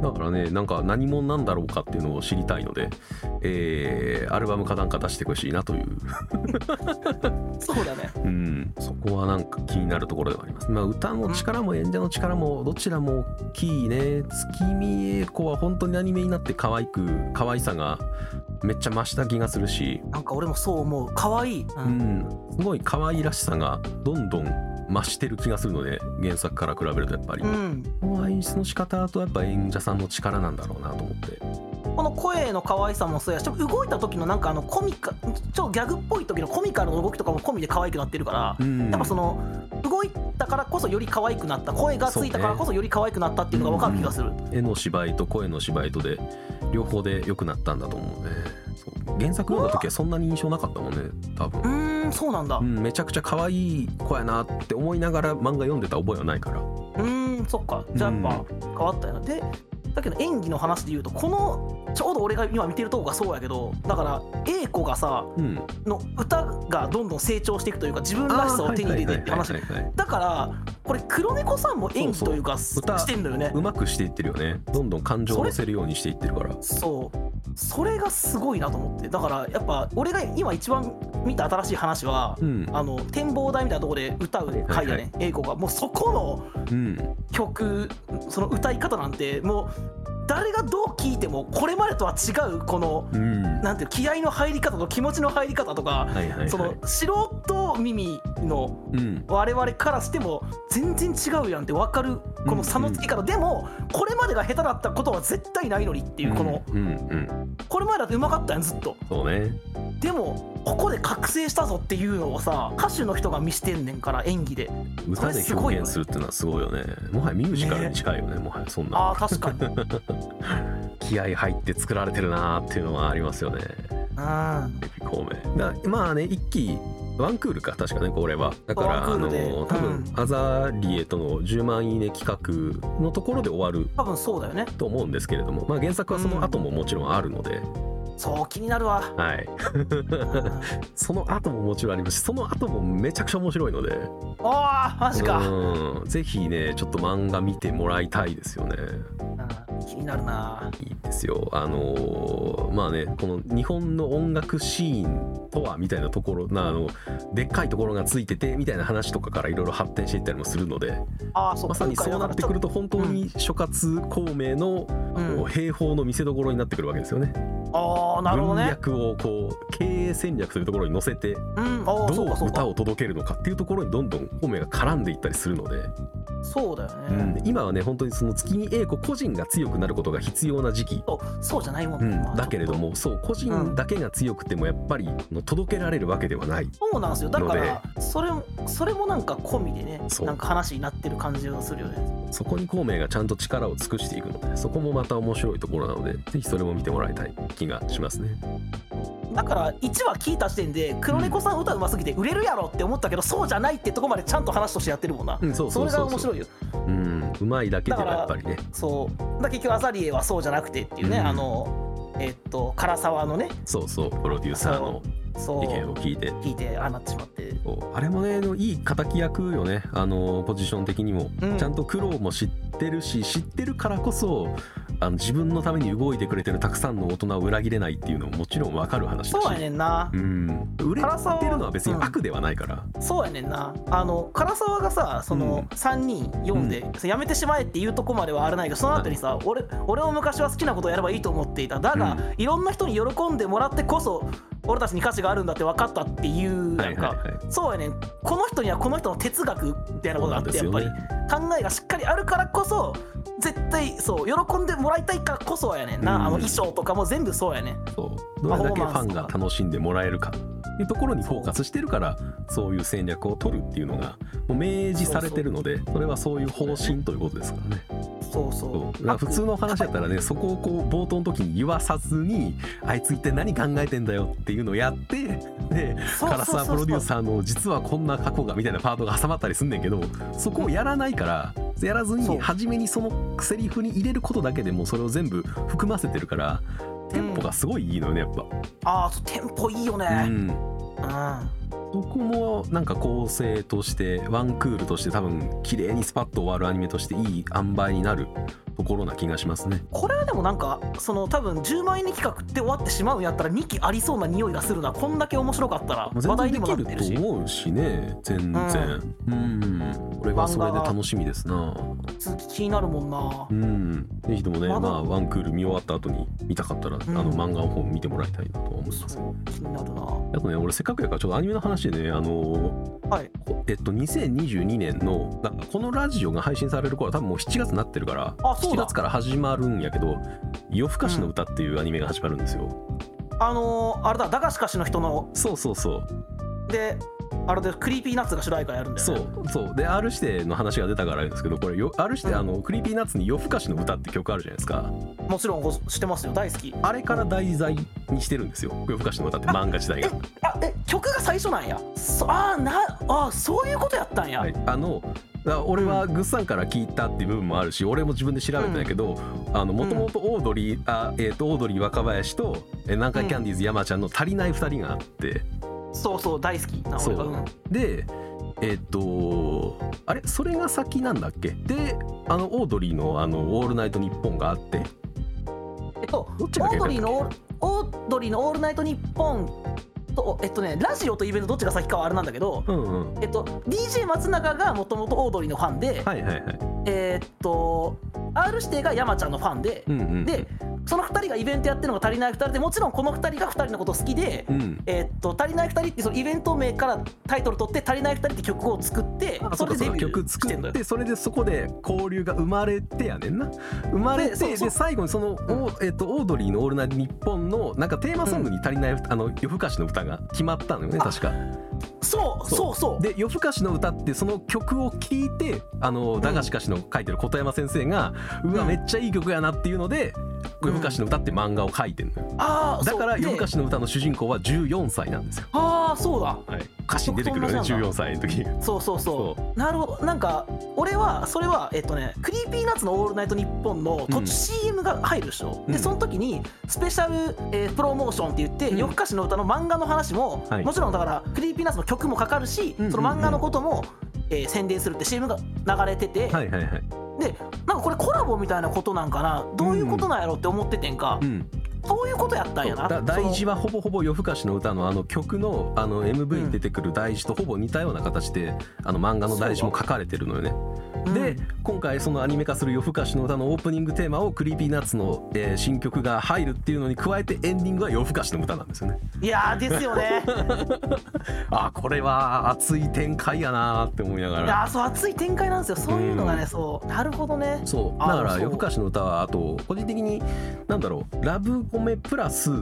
だからね、なんか何者なんだろうかっていうのを知りたいので、えー、アルバムかなんか出してほしいなというそうだね、 うん、そこはなんか気になるところではあります。まあ歌の力も演者の力もどちらも大きいね。月見英子は本当にアニメになって可愛く可愛さがめっちゃ増した気がするし、 なんか俺もそう思う。可愛い、 うん、うん、すごい可愛らしさがどんどん増してる気がするので、原作から比べるとやっぱり、うん、この演出の仕方とやっぱ演者さんの力なんだろうなと思って。 この声の可愛さもそうやし、動いた時のなんかあのコミカちょっとギャグっぽい時のコミカルの動きとかも込みで可愛くなってるから、うん、やっぱその動いたからこそより可愛くなった、声がついたからこそより可愛くなったっていうのが分かる気がする、 うん、絵の芝居と声の芝居とで両方で良くなったんだと思うね。そう原作読んだ時はそんなに印象なかったもんね多分。 うーんそうなんだ、 うん、めちゃくちゃ可愛い子やなって思いながら漫画読んでた覚えはないから。 うーんそっか、じゃあやっぱ変わったよな。でだけど演技の話で言うと、このちょうど俺が今見てるとこがそうやけど、だから A 子がさ、うん、の歌がどんどん成長していくというか自分らしさを手に入れてって話だから、これ黒猫さんも演技というかしてんのよね。 うまくしていってるよね。どんどん感情を乗せるようにしていってるから。 そうそれがすごいなと思って。だからやっぱ俺が今一番見た新しい話は、うん、あの展望台みたいなところで歌う回やね、A 子がもうそこの曲、うん、その歌い方なんてもう誰がどう聴いてもこれまでとは違うこの、うん、なんていう気合の入り方と気持ちの入り方とか、はいはいはい、その素人耳の我々からしても全然違うやんって分かるこの差のつき方、うんうん、でもこれまでが下手だったことは絶対ないのにっていうこの、うんうんうん、これまでだってうまかったやんずっと。 そうね。 でもここで覚醒したぞっていうのをさ歌手の人が見してんねんから演技で歌で表現するっていうのはすごいよね。もはやミュージカルに近いよ ね, ねもはやそんな。 あ確かに気合入って作られてるなーっていうのはありますよね。 うんレピコ方面だ。まあね一期ワンクールか確かねこれは。だからあの多分、うん、アザリエとのじゅうまんいいね企画のところで終わる多分そうだよねと思うんですけれども、まあ原作はその後ももちろんあるので、 うん、そう気になるわ。 はいその後ももちろんありますし、その後もめちゃくちゃ面白いので、 ああマジか。 うんぜひねちょっと漫画見てもらいたいですよね。 気になるな。 いいですよ。あのー、まあねこの日本の音楽シーンとはみたいなところなあのでっかいところがついててみたいな話とかからいろいろ発展していったりもするので、 あそうまさにそうなってくると本当に諸葛孔明の、うん、兵法の見せ所になってくるわけですよね。 あなるほどね。 文脈をこう経営戦略というところに乗せて、うん、どう歌を届けるのかっていうところにどんどん孔明が絡んでいったりするので。 そうだよね、 うん、今はね本当にその月見英子個人が強くなることが必要な時期。 そうじゃないもん、ねうん、だけれどもそう個人だけが強くてもやっぱり届けられるわけではない。 そうなんですよ。だからそれそれもなんか込みでねなんか話になってる感じがするよね。 そこに孔明がちゃんと力を尽くしていくので、そこもまた面白いところなのでぜひそれも見てもらいたい気がしますね。 だからいちわ聞いた時点で黒猫さん歌うますぎて売れるやろって思ったけど、うん、そうじゃないってとこまでちゃんと話としてやってるもんな、うん、そうそうそうそう、それが面白いよ。 うんうまいだけではやっぱりね。 そうだ結局アザリエはそうじゃなくてっていうね、うん、あのえっと唐沢のねそうそうプロデューサーの意見を聞いて聞いてああなってしまって、 あれもねいい敵役よね。あのポジション的にも、うん、ちゃんと苦労も知ってるし知ってるからこそあの自分のために動いてくれてるたくさんの大人を裏切れないっていうのももちろん分かる話だし。 そうやねんな、 うん、売れてるのは別に悪ではないから、 うん、そうやねんな。あの唐沢がさそのさんにん読んで、うん、やめてしまえっていうとこまではあれないけど、その後にさ、はい、俺, 俺も昔は好きなことをやればいいと思っていただが、うん、いろんな人に喜んでもらってこそ俺たちに価値があるんだって分かったっていうなんか、はいはいはい、そうやねん。この人にはこの人の哲学みたいなことがあって、やっぱり考えがしっかりあるからこそ絶対そう喜んでもらいたいからこそやねんな、うん、あの衣装とかも全部そうやねん。 そうどれだけファンが楽しんでもらえるかっていうところにフォーカスしてるから、そういう戦略を取るっていうのがもう明示されてるので、それはそういう方針ということですからね。 そうそうそう普通の話だったらね、そこをこう冒頭の時に言わさずにあいつ一体何考えてんだよっていうのをやって、で唐沢プロデューサーの実はこんな過去がみたいなパートが挟まったりすんねんけど、そこをやらないからやらずに初めにそのセリフに入れることだけでもそれを全部含ませてるからテンポがすごいいいのよねやっぱ。 ああテンポいいよね。うん、うんそこもなんか構成としてワンクールとして多分綺麗にスパッと終わるアニメとしていい塩梅になるところな気がしますね。 これはでもなんかその多分じゅうまんえんに企画って終わってしまうんやったらにきありそうな匂いがするな。こんだけ面白かったら話題にもなってるし。 全然できると思うしね全然。うん、うんこれはそれで楽しみですな。 続き気になるもんな。 うんぜひともね、ま, まあワンクール見終わった後に見たかったら、うん、あの漫画の方見てもらいたいなとは思います。 気になるな。 あとね俺せっかくやからちょっとアニメの話でねあのー、はいえっとにせんにじゅうにねんのなんかこのラジオが配信される頃は多分もうしちがつになってるから、あそうだしちがつから始まるんやけど夜更かしの歌っていうアニメが始まるんですよ。 うん、あのー、あれだだがしかしの人のそうそうそうであれでクリーピーナッツが主題歌やるんだよね。 そうそうで R 指定の話が出たからあるんですけど、これ R 指定、うん、あのクリーピーナッツに夜更かしの歌って曲あるじゃないですか。 もちろん知ってますよ大好き。 あれから題材にしてるんですよ夜更かしの歌って漫画自体が。 えあえ曲が最初なんや。そあなあそういうことやったんや。はい、 あの俺はグッさんから聞いたっていう部分もあるし、俺も自分で調べてないけどもともとオードリーあ、えー、とオードリー若林と南海キャンディーズ山ちゃんの足りないふたりがあって、 うん、そうそう大好きな俺が、うん、でえっ、ー、とあれそれが先なんだっけ。であのオードリーのあのオールナイトニッポンがあってえっとオードリーのオードリーのオールナイトニッポンとえっとねラジオとイベントどっちが先かはあれなんだけど、うんうん、えっと ディージェー 松永がもともとオードリーのファンで、はいはいはい、えー、っと R 指定が山ちゃんのファンで、うんうん、でそのふたりがイベントやってるのが足りないふたりで、もちろんこのふたりがふたりのこと好きで、うん、えー、っと足りないふたりってそのイベント名からタイトル取って足りないふたりって曲を作って、それでデビューしてんのよ。 曲作ってそれでそこで交流が生まれてやねんな。生まれて で, で最後にその、うんえー、っとオードリーのオールナイトニッポンのなんかテーマソングに足りない、うん、あの夜更かしの歌が決まったのよね確か。 そうそうそうで夜更かしの歌ってその曲を聴いてあのだがしかしの書いてる小山先生が、うん、うわめっちゃいい曲やなっていうので夜更かしの歌って漫画を描いてるのよ、 あだから夜更かしの歌の主人公はじゅうよんさいなんですよ。 ああそうだ、 はい、歌詞に出てくるよね、じゅうよんさいの時に。 そうそうそうなるほど。なんか俺はそれはえっとねクリーピーナッツのオールナイトニッポンの途中 シーエム が入るでしょ、うん、でその時にスペシャル、えー、プロモーションって言って、うん、夜更かしの歌の漫画の話も、はい、もちろんだからクリーピーナッツの曲もかかるし、うんうんうん、その漫画のことも、えー、宣伝するって シーエム が流れてて、 はいはいはい、 でなんかこれコラボみたいなことなんかな、どういうことなんやろって思っててんか、うん、そういうことやったんやな。 だ大事はほぼほぼ夜更かしの歌のあの曲のあの エムブイ に出てくる大事とほぼ似たような形で、うん、あの漫画の大事も書かれてるのよね。で、うん、今回そのアニメ化する夜更かしの歌のオープニングテーマをクリーピーナッツの、えー、新曲が入るっていうのに加えてエンディングは夜更かしの歌なんですよね。 いやーですよねあ、これは熱い展開やなって思いながら。 いやーそう熱い展開なんですよ、そういうのがね、うん、そうなるほどね。 そうだから夜更かしの歌はあと個人的になんだろう、ラブコメプラス、うん、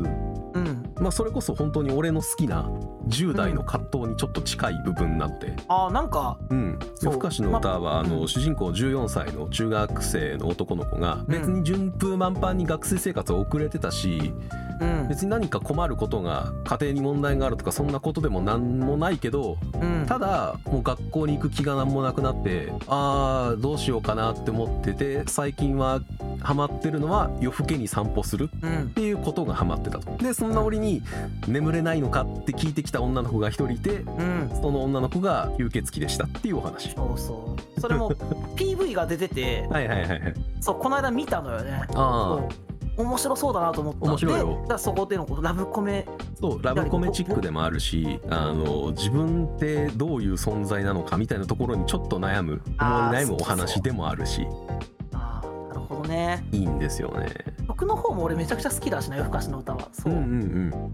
まあそれこそ本当に俺の好きなじゅう代の葛藤にちょっと近い部分なので、うん、 あなんか、 うん、夜更かしの歌はあの、うん、主人公じゅうよんさいの中学生の男の子が別に順風満帆に学生生活を送れてたし、うん、別に何か困ることが家庭に問題があるとかそんなことでも何もないけど、うん、ただもう学校に行く気が何もなくなって、あーどうしようかなって思ってて、最近はハマってるのは夜更けに散歩するっていうことがハマってたと。でそんな折に眠れないのかって聞いてきた女の子が一人いて、うん、その女の子が吸血鬼でしたっていうお話。 そうそうそれも ピーブイ が出ててはいはいはい、はい、 そうこの間見たのよね。 あ面白そうだなと思った。 面白いよ。 でだからそこでのラブコメ、 そうラブコメチックでもあるし、あの自分ってどういう存在なのかみたいなところにちょっと悩む思い悩むお話でもあるし、 ああなるほどね、 いいんですよね。 曲の方も俺めちゃくちゃ好きだしな、夜更かしの歌は。そう、うんうんうん、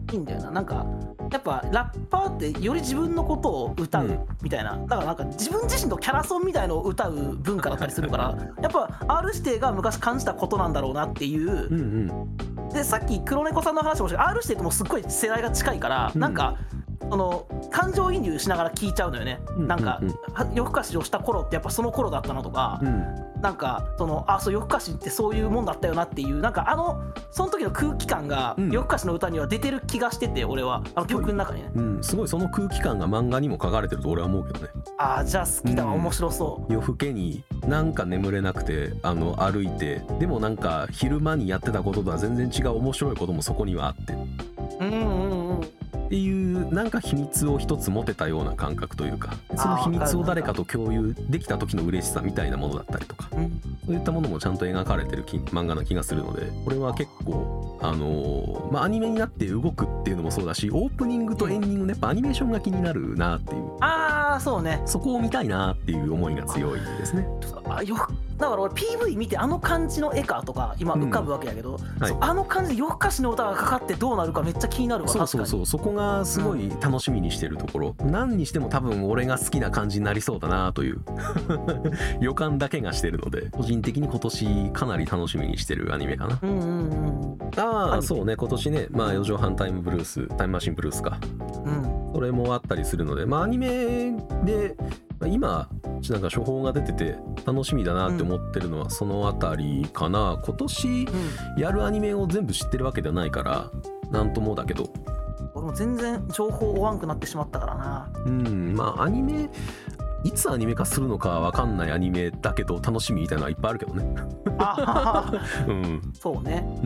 いいんだよな。なんかやっぱラッパーってより自分のことを歌うみたいな、うん、だからなんか自分自身のキャラソンみたいのを歌う文化だったりするからやっぱ R 指定が昔感じたことなんだろうなっていう、うんうん、でさっき黒猫さんの話もしたけど R 指定ってもうすっごい世代が近いから、うん、なんかその感情移入しながら聞いちゃうのよね、うん、なんか、うんうん、夜更かしをした頃ってやっぱその頃だったなとか、うん、なんかそのあそう夜更かしってそういうもんだったよなっていう、なんかあのその時の空気感が夜更かしの歌には出てる気がしてて、俺はあの曲の中にね、 うん、すごいその空気感が漫画にも書かれてると俺は思うけどね。 ああじゃあ好きだわ、うん、面白そう。 夜更けになんか眠れなくてあの歩いて、でもなんか昼間にやってたこととは全然違う面白いこともそこにはあって、うんうんうんっていうなんか秘密を一つ持てたような感覚というか、その秘密を誰かと共有できた時の嬉しさみたいなものだったりとか、うん、そういったものもちゃんと描かれてる漫画な気がするので、これは結構あのー、まあアニメになって動くっていうのもそうだし、オープニングとエンディングのやっぱアニメーションが気になるなっていう、 ああそうね、 そこを見たいなっていう思いが強いですね。 あよだから俺 ピーブイ 見てあの感じの絵かとか今浮かぶわけやけど、うんはい、あの感じで夜更かしの歌がかかってどうなるかめっちゃ気になるわ。 そうそうそう、そこがすごい楽しみにしてるところ、うん、何にしても多分俺が好きな感じになりそうだなという予感だけがしてるので、個人的に今年かなり楽しみにしてるアニメかな。うんうんうん、ああそうね、今年ね、まあよじょうはんタイムブルースタイムマシンブルースか、うん、それもあったりするので、まあアニメで今なんか処方が出てて楽しみだなって思ってるのはそのあたりかな、うん、今年やるアニメを全部知ってるわけではないからなんともだけど、 俺も全然情報追わんくなってしまったからな。 うんまあアニメいつアニメ化するのか分かんないアニメだけど楽しみみたいなのはいっぱいあるけどねあ、うん、そうね、うん、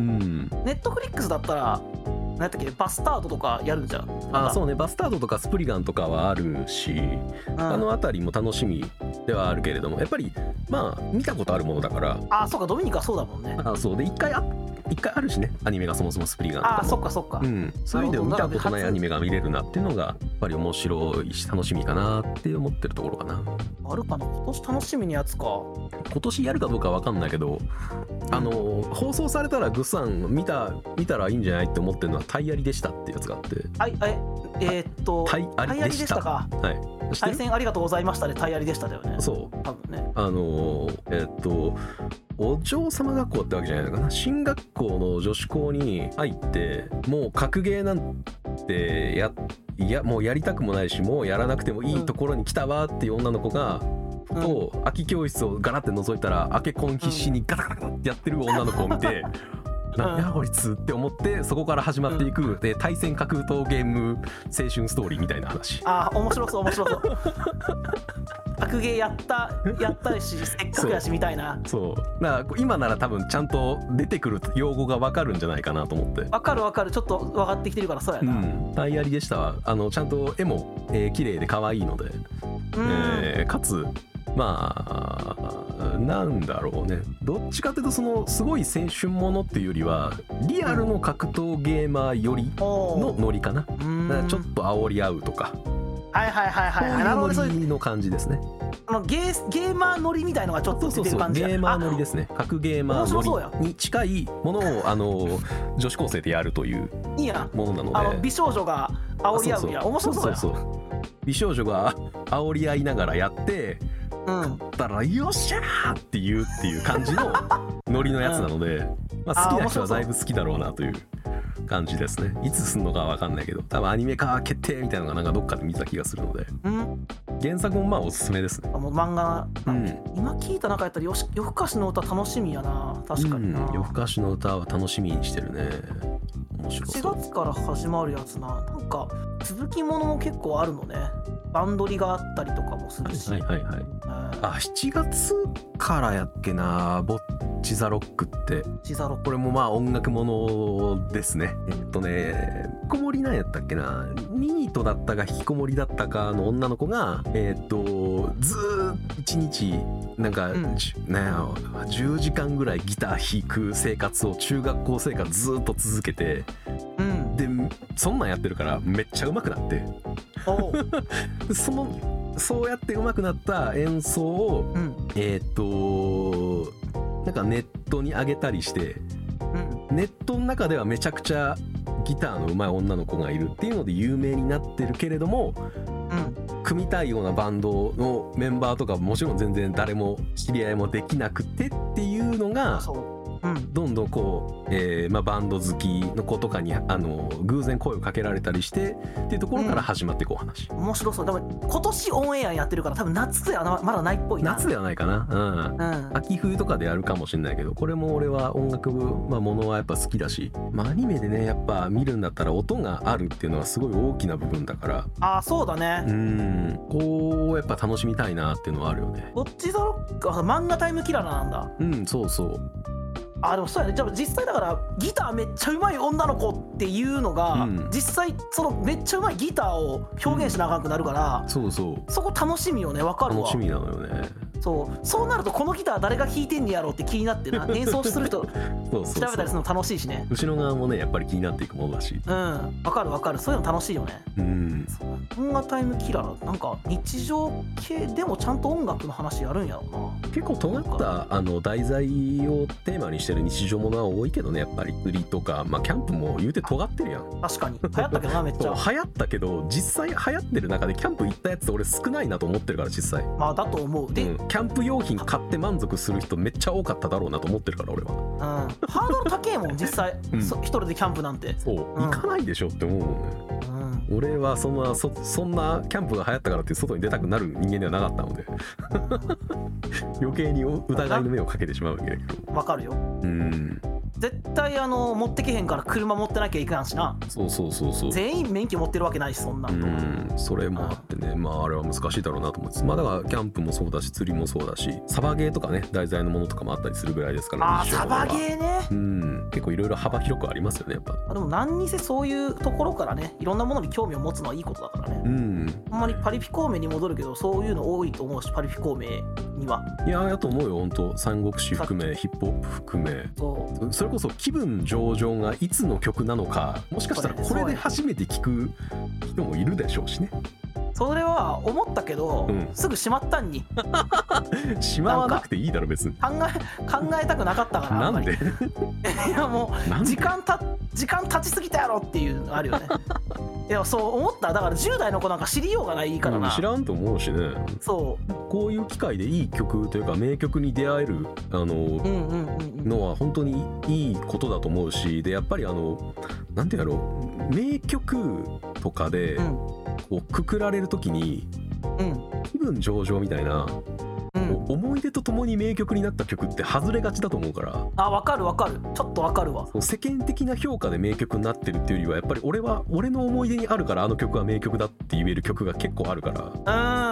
ネットフリックスだったら何やったっけ、バスタードとかやるんじゃん。 あそうね、バスタードとかスプリガンとかはあるし、うん、あのあたりも楽しみではあるけれども、やっぱりまあ見たことあるものだから。 あそうか、ドミニカそうだもんね。 あそうで一回あ一回あるしね、アニメがそもそもスプリガンとかも。 あそっかそっか、 うん、そういう意味で見たことないアニメが見れるなっていうのがやっぱり面白いし楽しみかなって思ってるところかな。 あるかな、今年楽しみなやつか。 今年やるかどうか分かんないけど、うん、あの放送されたらグッさん見た見たらいいんじゃないって思ってるのはタイヤリでしたってやつがあって、 はいええー、っとタイヤリでしたか、 はい、対戦ありがとうございましたでタイヤリでしただよね。 そう多分ね、 あのえー、っとお嬢様学校ってわけじゃないのかな、進学校の女子校に入ってもう格ゲーなんてやいやもうやりたくもないしもうやらなくてもいいところに来たわっていう女の子が、うん、と空き教室をガラって覗いたら空けコン必死にガタガタガタってやってる女の子を見てなんやこいつって思ってそこから始まっていく、うん、で対戦格闘ゲーム青春ストーリーみたいな話。 ああ面白そう面白そう格ゲーやったやったしせっかくやしみたいな。 そうだから今なら多分ちゃんと出てくる用語が分かるんじゃないかなと思って。 分かる分かるちょっと分かってきてるからそうやな。うん、 タイヤリでしたわ。あのちゃんと絵も、えー、綺麗で可愛いので、えー、かつまあなんだろうね、どっちかというとそのすごい青春ものっていうよりはリアルの格闘ゲーマーよりのノリかな。だからちょっと煽り合うとか。 はいはいはいはい。なるほど、 そういうノリの感じですね。 あのゲーゲーマーノリみたいのがちょっと出てる感じ。 そうそうそうゲーマーノリですね。格ゲーマーノリに近いものをあの女子高生でやるというものなので、 あの美少女が煽り合うや面白そうや。 そうそうそう美少女が煽り合いながらやって。うん、勝ったらよっしゃーって言うっていう感じのノリのやつなので、うん、まあ、好きな人はだいぶ好きだろうなという感じですね。いつすんのかは分かんないけど多分アニメ化決定みたいなのがなんかどっかで見た気がするので、うん、原作もまあおすすめですね。 もう漫画、うん、今聞いた中やったら夜更かしの歌楽しみやな。確かにな、 うん、夜更かしの歌は楽しみにしてるね。面白そう。 しちがつから始まるやつな。なんか続きものも結構あるのね。バンドリがあったりとかもするし、 はいはいはい、あしちがつからやっけな、ボッチザロックって。 チザロックこれもまあ音楽ものですね。えっとね引きこもりなんやったっけな、ニートだったか引きこもりだったかの女の子がえっとずーっと一日なんか、うん、ねじゅうじかんぐらいギター弾く生活を中学校生活ずーっと続けて、うん、でそんなんやってるからめっちゃ上手くなっておそのそうやって上手くなった演奏を、うん、えっとなんかネットに上げたりして、うん、ネットの中ではめちゃくちゃギターの上手い女の子がいるっていうので有名になってるけれども、うん、組みたいようなバンドのメンバーとかもちろん全然誰も知り合いもできなくてっていうのがうん、どんどんこう、えーまあ、バンド好きの子とかにあの偶然声をかけられたりしてっていうところから始まっていくお話、うん、 面白そう。でも今年オンエアやってるから多分夏ではまだないっぽいな。 夏ではないかな、うんうん、秋冬とかでやるかもしれないけど、これも俺は音楽部、まあ、ものはやっぱ好きだし、まあ、アニメでねやっぱ見るんだったら音があるっていうのはすごい大きな部分だから。 ああそうだね。 うんこうやっぱ楽しみたいなっていうのはあるよね。 ボッチザロックは漫画タイムキララなんだ。 うんそうそう。 あでもそうやね。じゃあ実際だからギターめっちゃうまい女の子っていうのが、うん、実際そのめっちゃうまいギターを表現しなあかんくなるから、うん、 そうそうそこ楽しみよね。分かるわ。 楽しみなのよね。 そうそうなるとこのギター誰が弾いてんねやろうって気になってな演奏する人調べたりするの楽しいしね。 後ろ側もねやっぱり気になっていくものだし、 うん分かる分かる。そういうの楽しいよね。うん音楽タイムキラーなんか日常系でもちゃんと音楽の話やるんやろうな。 結構尖ったあの題材をテーマにしてる日常ものは多いけどね。やっぱり釣りとか、まあ、キャンプも言うて尖ってるやん。 確かに流行ったけどなめっちゃ流行ったけど実際流行ってる中でキャンプ行ったやつ俺少ないなと思ってるから実際。 まあだと思う。で、 うん、キャンプ用品買って満足する人めっちゃ多かっただろうなと思ってるから俺は、うん、 ハードル高えもん実際、うん、一人でキャンプなんてそう、うん、行かないでしょって思うもんね、うん、俺はそんな そ, そんなキャンプが流行ったからって外に出たくなる人間ではなかったので余計に疑いの目をかけてしまうわけだけど。 わかるよ。うん絶対あの持ってけへんから車持ってなきゃいかんしな。 そうそうそうそう。 全員免許持ってるわけないしそんなんと。 うんそれもあってね、まああれは難しいだろうなと思います。まあだからキャンプもそうだし釣りもそうだしサバゲーとかね題材のものとかもあったりするぐらいですから。 あサバゲーね。 うん結構いろいろ幅広くありますよねやっぱ。 あでも何にせそういうところからねいろんなものに興味を持つのはいいことだからね。うんあんまりパリピ孔明に戻るけどそういうの多いと思うしパリピ孔明には。 いややと思うよ本当。三国志含めヒップホップ含めそうそれこそ気分上々がいつの曲なのかもしかしたらこれで初めて聞く人もいるでしょうしね。 それは思ったけど、うん、すぐしまったんにしまわなくていいだろ別に。 考え考えたくなかったからなんでいやもう時間た時間経ちすぎたやろっていうのあるよねいやそう思っただからじゅう代の子なんか知りようがないからな、うん、 知らんと思うしね。 そうこういう機会でいい曲というか名曲に出会えるあの、うんうんうんうん、のは本当にいいことだと思うしでやっぱりあのなんていうの名曲とかで、うんこうくくられるときに、うん、気分上々みたいな、うん、 思い出とともに名曲になった曲って外れがちだと思うから。 あ、わかるわかる、ちょっとわかるわ。 世間的な評価で名曲になってるっていうよりはやっぱり俺は俺の思い出にあるからあの曲は名曲だって言える曲が結構あるから、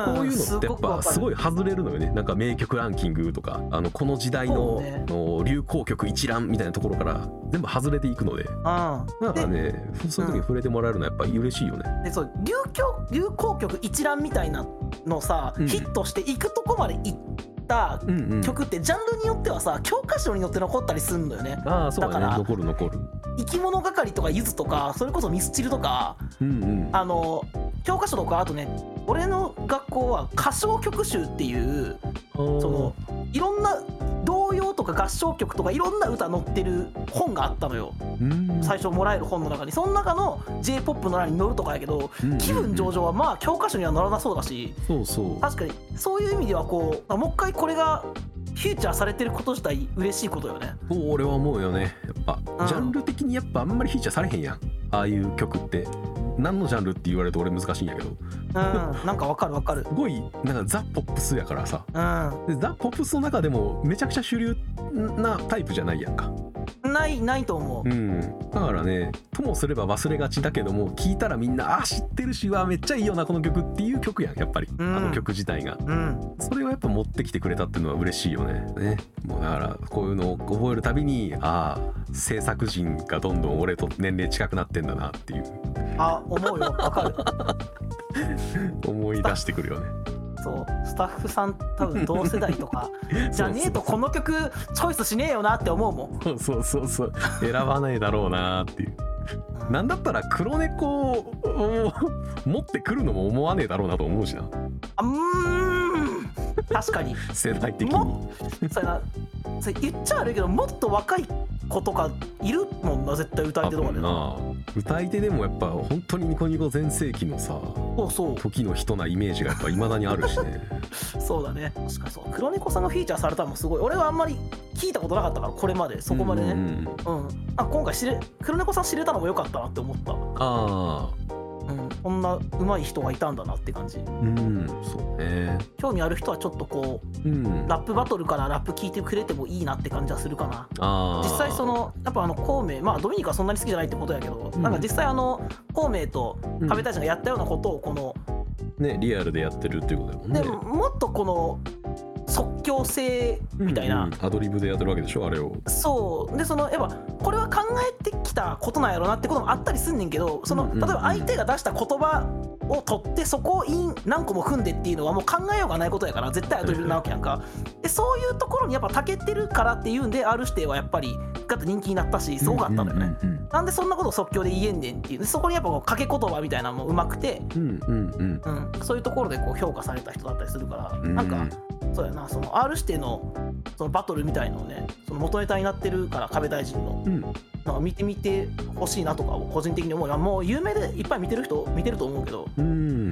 こういうのってやっぱすごい外れるのよね。なんか名曲ランキングとかあのこの時代 の,、ね、の流行曲一覧みたいなところから全部外れていくので、だからねそういう時に触れてもらえるのはやっぱり嬉しいよね。 でそう 流行、流行曲一覧みたいなのさ、うん、ヒットしていくとこまでいった曲ってジャンルによってはさ教科書によって残ったりするんだよね。 ああそうだね、だから残る残る。 生き物係とかゆずとかそれこそミスチルとか、うんうん、あの教科書とか、あとね俺の学校は歌唱曲集っていうそのいろんな童謡とか合唱曲とかいろんな歌載ってる本があったのよ。最初もらえる本の中に、その中の J-ポップ の欄に載るとかやけど、うんうんうん、気分上々はまあ教科書には載らなそうだし、 そうそう確かにそういう意味ではこうもう一回これがフューチャーされてること自体嬉しいことよね。 そう俺は思うよね。やっぱ、うん、ジャンル的にやっぱあんまりフューチャーされへんやん、ああいう曲って。何のジャンルって言われると俺難しいんやけど、 うん、なんかわかるわかる。 すごいなんかザ・ポップスやからさ、うん、でザ・ポップスの中でもめちゃくちゃ主流なタイプじゃないやんか。 ないないと思う、 うん、だからねともすれば忘れがちだけども聞いたらみんなあ知ってるしわめっちゃいいよなこの曲っていう曲やんやっぱり、うん、あの曲自体が、うん、それをやっぱ持ってきてくれたっていうのは嬉しいよね。ねもうだからこういうのを覚えるたびにああ制作陣がどんどん俺と年齢近くなってんだなっていう、 あ思うよわかる思い出してくるよね。 そうスタッフさん多分同世代とかじゃねえとこの曲チョイスしねえよなって思うもん。 そうそうそうそう選ばないだろうなっていう、うん、なんだったら黒猫を持ってくるのも思わねえだろうなと思うしな。 あうーん確かに世代的にもそれなそれ言っちゃ悪いけどもっと若い子とかいるもんな絶対歌い手とかでな。 歌い手でもやっぱ本当にニコニコ全盛期のさそうそう時の人なイメージがやっぱ未だにあるしねそうだね確かにそう黒猫さんがフィーチャーされたのもすごい。俺はあんまり聞いたことなかったからこれまでそこまでね、うん、うんうん、あ今回知れ黒猫さん知れたのも良かったなって思った。ああうん、こんな上手い人がいたんだなって感じ。うんそうね。興味ある人はちょっとこう、うん、ラップバトルからラップ聞いてくれてもいいなって感じはするかな。あ実際そのやっぱあの孔明まあドミニカはそんなに好きじゃないってことやけど、うん、なんか実際あの孔明と壁大臣がやったようなことをこの、 うん、ねリアルでやってるっていうことだもんね。 でももっとこの即興性みたいな、 うんうん、アドリブでやってるわけでしょあれを。 そうでそのやっぱこれは考えてきたことなんやろなってこともあったりすんねんけど、その例えば相手が出した言葉を取ってそこを何個も組んでっていうのはもう考えようがないことやから絶対アドリブなわけやんか。でそういうところにやっぱ長けてるからっていうんで R 指定はやっぱりガッと人気になったしすごかったんだよね、うんうんうんうん、なんでそんなことを即興で言えんねんっていうでそこにやっぱこう掛け言葉みたいなのもうまくて、うんうんうんうん、そういうところでこう評価された人だったりするから、うん、なんかそうやなその R 指定のそのバトルみたいのをねその元ネタになってるから壁大臣の、うん、なんか見てみてほしいなとかを個人的に思うよ。もう有名でいっぱい見てる人見てると思うけど、うん、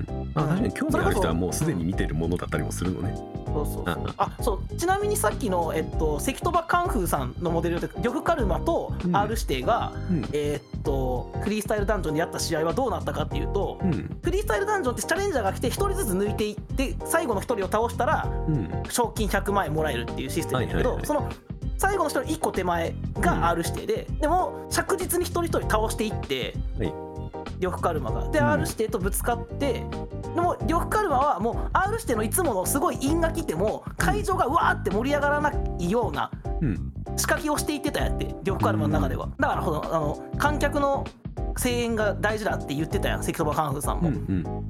あ確かに興味ある人はもうすでに見てるものだったりもするのね。 そうそうそうあそうちなみにさっきの、えっと、関戸場カンフーさんのモデルで呂布カルマと R 指定が、うん、えー、っとフリースタイルダンジョンでやった試合はどうなったかっていうと、うん、フリースタイルダンジョンってチャレンジャーが来てひとりずつ抜いていって最後のひとりを倒したら、うん、賞金ひゃくまんえんもらえるっていうシステムだけど、はいはいはい、その最後の人のいっこ手前が R 指定で、うん、でも着実に一人一人倒していって、はい呂布カルマがで、うん、R 指定とぶつかってでも呂布カルマはもう R 指定のいつものすごい因が来ても会場がうわーって盛り上がらないような仕掛けをしていってたんやって呂布カルマの中では、うん、だからほどあの観客の声援が大事だって言ってたやん関戸場カンフーさんも、うんうん、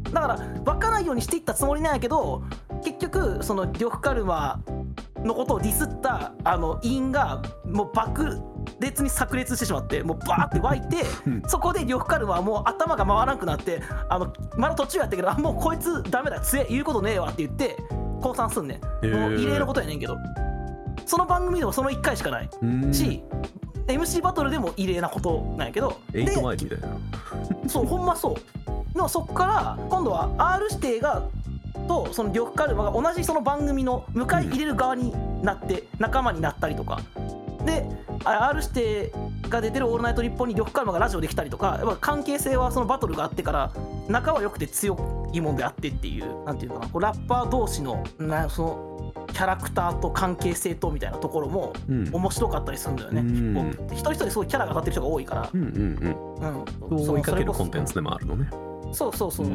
だから分からないようにしていったつもりなんやけど結局その呂布カルマのことをディスったあの因がもう爆烈に炸裂してしまってもうバーって湧いてそこで呂布カルマはもう頭が回らなくなってあのまだ途中やったけどあもうこいつダメだ強え言うことねえわって言って降参すんねん、えー、もう異例のことやねんけどその番組でもそのいっかいしかないし エムシー バトルでも異例なことなんやけどエイトマイルみたいなそうほんまそうでもそっから今度は R 指定がとその呂布カルマが同じその番組の迎え入れる側になって仲間になったりとかで R 指定が出てるオールナイトニッポンに呂布カルマがラジオで来たりとかやっぱ関係性はそのバトルがあってから仲は良くて強いもんであってっていうなんていうかなこうラッパー同士のなそのキャラクターと関係性とみたいなところも面白かったりするんだよね、うん、ヒップホップって一人一人すごいキャラが立ってる人が多いから、うんうんうん、そう追いかけるコンテンツでもあるのね。 そうそうそう、うん、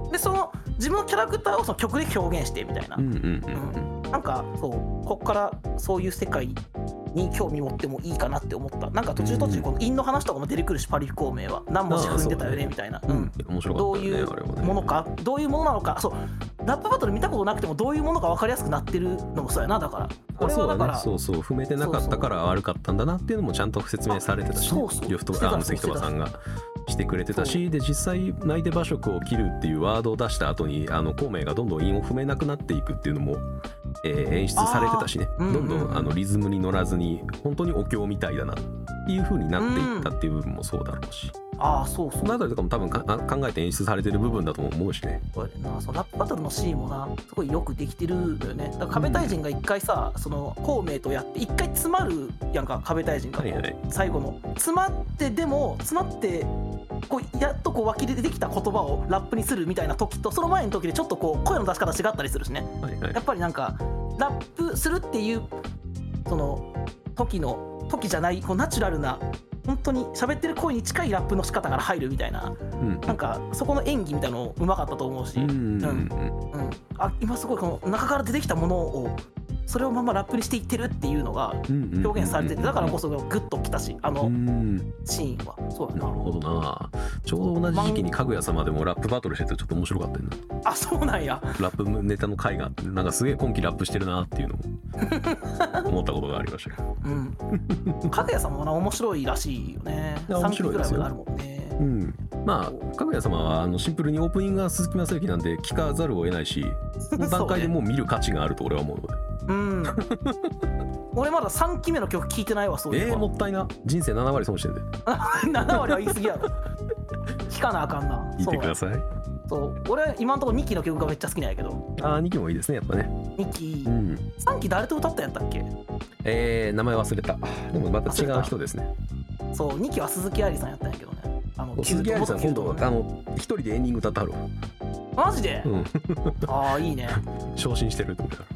でその自分のキャラクターをその曲で表現してみたいな、うんうんうんうん、なんかそうこっからそういう世界に興味持ってもいいかなって思った。なんか途中途中この韻の話とかも出てくるし、パリピ孔明は何文字踏んでたよねみたいな、うん、 面白かったよね、 どういうものか、ね、どういうものなのか、そうラップバトル見たことなくてもどういうものか分かりやすくなってるのもそうやな。だからこれはだからそうそう、踏めてなかったから悪かったんだなっていうのもちゃんと説明されてたし、呂布とか関戸さんがしてくれてたし、で実際泣いて馬謖を切るっていうワードを出した後にあの孔明がどんどん韻を踏めなくなっていくっていうのも、えー、演出されてたしね、どんどんあのリズムに乗らずに本当にお経みたいだなっていう風になっていったっていう部分もそうだろうし、 ああそうそう、 そのあたりとかも多分か考えて演出されてる部分だと思うしね。 これな、そのラップバトルのシーンもなすごいよくできてるんだよね。だから壁大臣が一回さ、その孔明とやって一回詰まるやんか、壁大臣が、はいはい、最後の詰まってでも詰まってこうやっとこう湧き出てきた言葉をラップにするみたいな時と、その前の時でちょっとこう声の出し方違ったりするしね、はいはい、やっぱりなんかラップするっていうその時の時じゃないこうナチュラルな本当に喋ってる声に近いラップの仕方から入るみたいな、うん、なんかそこの演技みたいなのうまかったと思うし、うんうんうん、あ今すごいこの中から出てきたものをそれをままラップにしていってるっていうのが表現されてて、だからこそグッときたし、あのシーンはそうだな。 なるほどな。ちょうど同じ時期にかぐや様でもラップバトルしててちょっと面白かったよね。 あ、そうなんや。 ラップネタの回があって、なんかすげえ今期ラップしてるなっていうのを思ったことがありましたけど。 うん。かぐや様もな面白いらしいよね。さんきぐらいまであるもんね。 うん、まあかぐや様はあのシンプルにオープニングが鈴木雅之なんで聞かざるを得ないし、この段階でもう見る価値があると俺は思うので。うん、 俺まださんきめの曲聴いてないわ。そういうえー、もったいな。人生ななわり損してるでななわりは言い過ぎやろ聴かなあかんな。 聞いてください。 そう俺今のところにきの曲がめっちゃ好きなんやけど。 ああにきもいいですねやっぱね。 にき、うん、さんき誰と歌ったんやったっけ。 えー、名前忘れた。でもまた違う人ですね。 そうにきは鈴木愛理さんやったんやけどね。あの鈴木愛理さん今度、ね、あの一人でエンディング歌ってはるわ。 マジで、うん、ああいいね。 昇進してると思うから、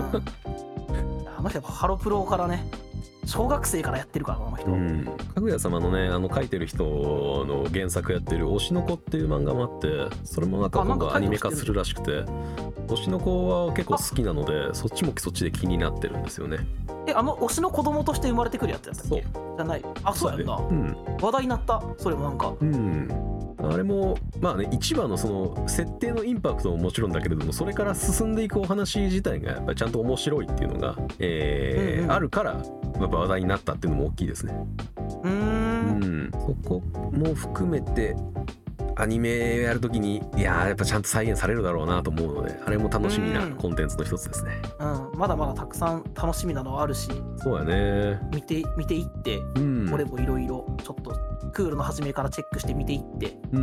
うん、 あの人やっぱハロプロからね、小学生からやってるからこの人。うん、 かぐや様のねあの書いてる人の原作やってる推しの子っていう漫画もあって、それもなんか今度アニメ化するらしくて、推しの子は結構好きなのでそっちもそっちで気になってるんですよね。 え、あの推しの子供として生まれてくるやつやったっけ。じゃない。あ、そうやんな、うん、話題になった。それもなんか、うん、 あれもまあねいちわのその設定のインパクトももちろんだけれども、それから進んでいくお話自体がやっぱりちゃんと面白いっていうのが、えーうんうん、あるからやっぱ話題になったっていうのも大きいですね。うーん、うん、そこも含めてアニメやるときにいややっぱちゃんと再現されるだろうなと思うので、あれも楽しみなコンテンツの一つですね。 うん、うん、まだまだたくさん楽しみなのはあるし、 そうやね、 見て見ていって、うん、俺もいろいろちょっとクールの初めからチェックして見ていって、うん、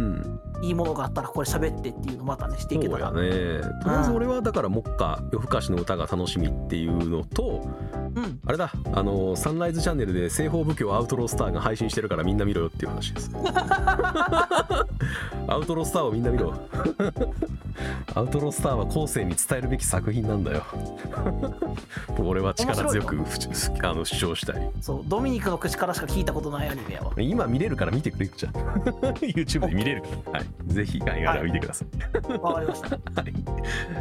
いいものがあったらこれ喋ってっていうのをまたねしていけたら。 そうやね。とりあえず俺はだから目下夜更かしの歌が楽しみっていうのと、うん、あれだ、あのサンライズチャンネルで西方武教アウトロースターが配信してるからみんな見ろよっていう話ですアウトロースターをみんな見ろアウトロースターは後世に伝えるべき作品なんだよ俺は力強くあの主張したい。 そうドミニクの口からしか聞いたことないアニメやわ。 今見れるから見てくれるじゃんYouTube で見れるから、はい、ぜひ概要欄見てください。 わかりました、はい、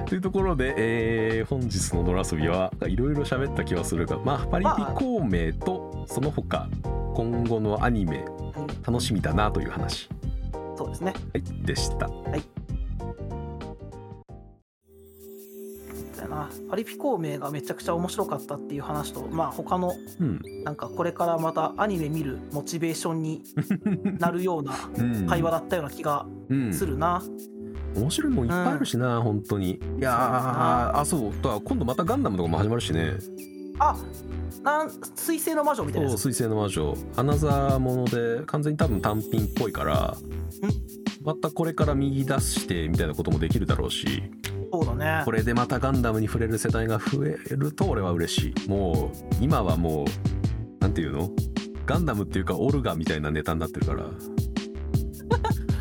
というところで、えー、本日の野良遊びはいろいろ喋った気はするが、まあパリピ孔明とその他今後のアニメ楽しみだなという話、 そうですね、 はい、でした。はい。 パリピ孔明がめちゃくちゃ面白かったっていう話と、まあ他の、うん、なんかこれからまたアニメ見るモチベーションになるような会話だったような気がするな。 うん、面白いもんいっぱいあるしな、うん、本当に。いやー、あ、そうだ、今度またガンダムとかも始まるしね。 あ、なん水星の魔女みたいなやつ。 そう、水星の魔女アナザーもので完全に多分単品っぽいから、またこれから右出してみたいなこともできるだろうし。 そうだね、 これでまたガンダムに触れる世代が増えると俺は嬉しい。もう今はもうなんていうの、ガンダムっていうかオルガみたいなネタになってるから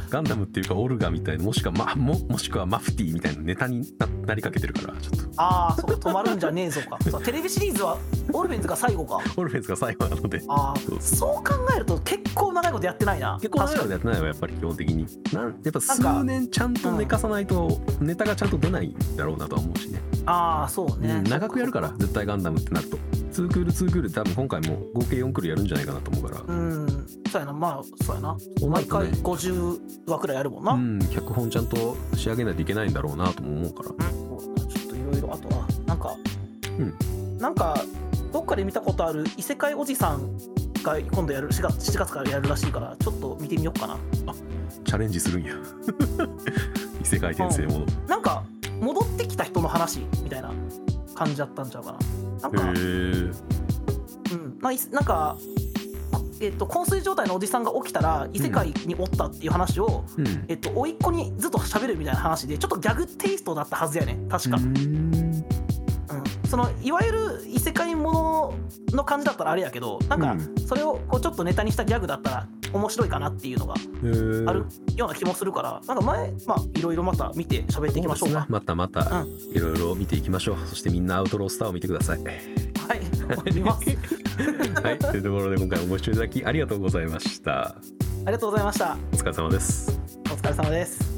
ガンダムっていうかオルガみたいな、もしくは、ま、も, もしくはマフティーみたいなネタに な, なりかけてるからちょっと。 ああそっか止まるんじゃねえぞかそうテレビシリーズはオルフェンズが最後か。 オルフェンズが最後なので。 ああ そ, そう考えると結構長いことやってないな。 結構長いことやってないわやっぱり基本的に。なんやっぱ数年ちゃんと寝かさないとネタがちゃんと出ないんだろうなとは思うしね。 ああそうね、 うん、長くやるから絶対ガンダムってなるとツークールツークール多分今回も合計よんクールやるんじゃないかなと思うから。 うんそうやなまあそうやな、毎回ごじゅうわくらいやるもんな。 うん脚本ちゃんと仕上げないといけないんだろうなとも思うから、 うん、ちょっといろいろあとはなんか、うん、なんかどっかで見たことある異世界おじさんが今度やるしがつしちがつからやるらしいからちょっと見てみようかな。 あチャレンジするんや異世界転生もの、 うん、なんか戻ってきた人の話みたいな感じだったんちゃうかな。なんか、へー、うんまあ、なんか、えっと、昏睡状態のおじさんが起きたら異世界におったっていう話を、うんえっと、甥っ子にずっと喋るみたいな話でちょっとギャグテイストだったはずやね確か。うん、そのいわゆる異世界ものの感じだったらあれやけどなんかそれをこうちょっとネタにしたギャグだったら面白いかなっていうのがあるような気もするからなんか前まあいろいろまた見て喋っていきましょうか。 う、ね、またまたいろいろ見ていきましょう、うん、そしてみんなアウトロースターを見てください。 はい見ますはいというところで今回もご視聴いただきありがとうございました。 ありがとうございました。 お疲れ様です。 お疲れ様です。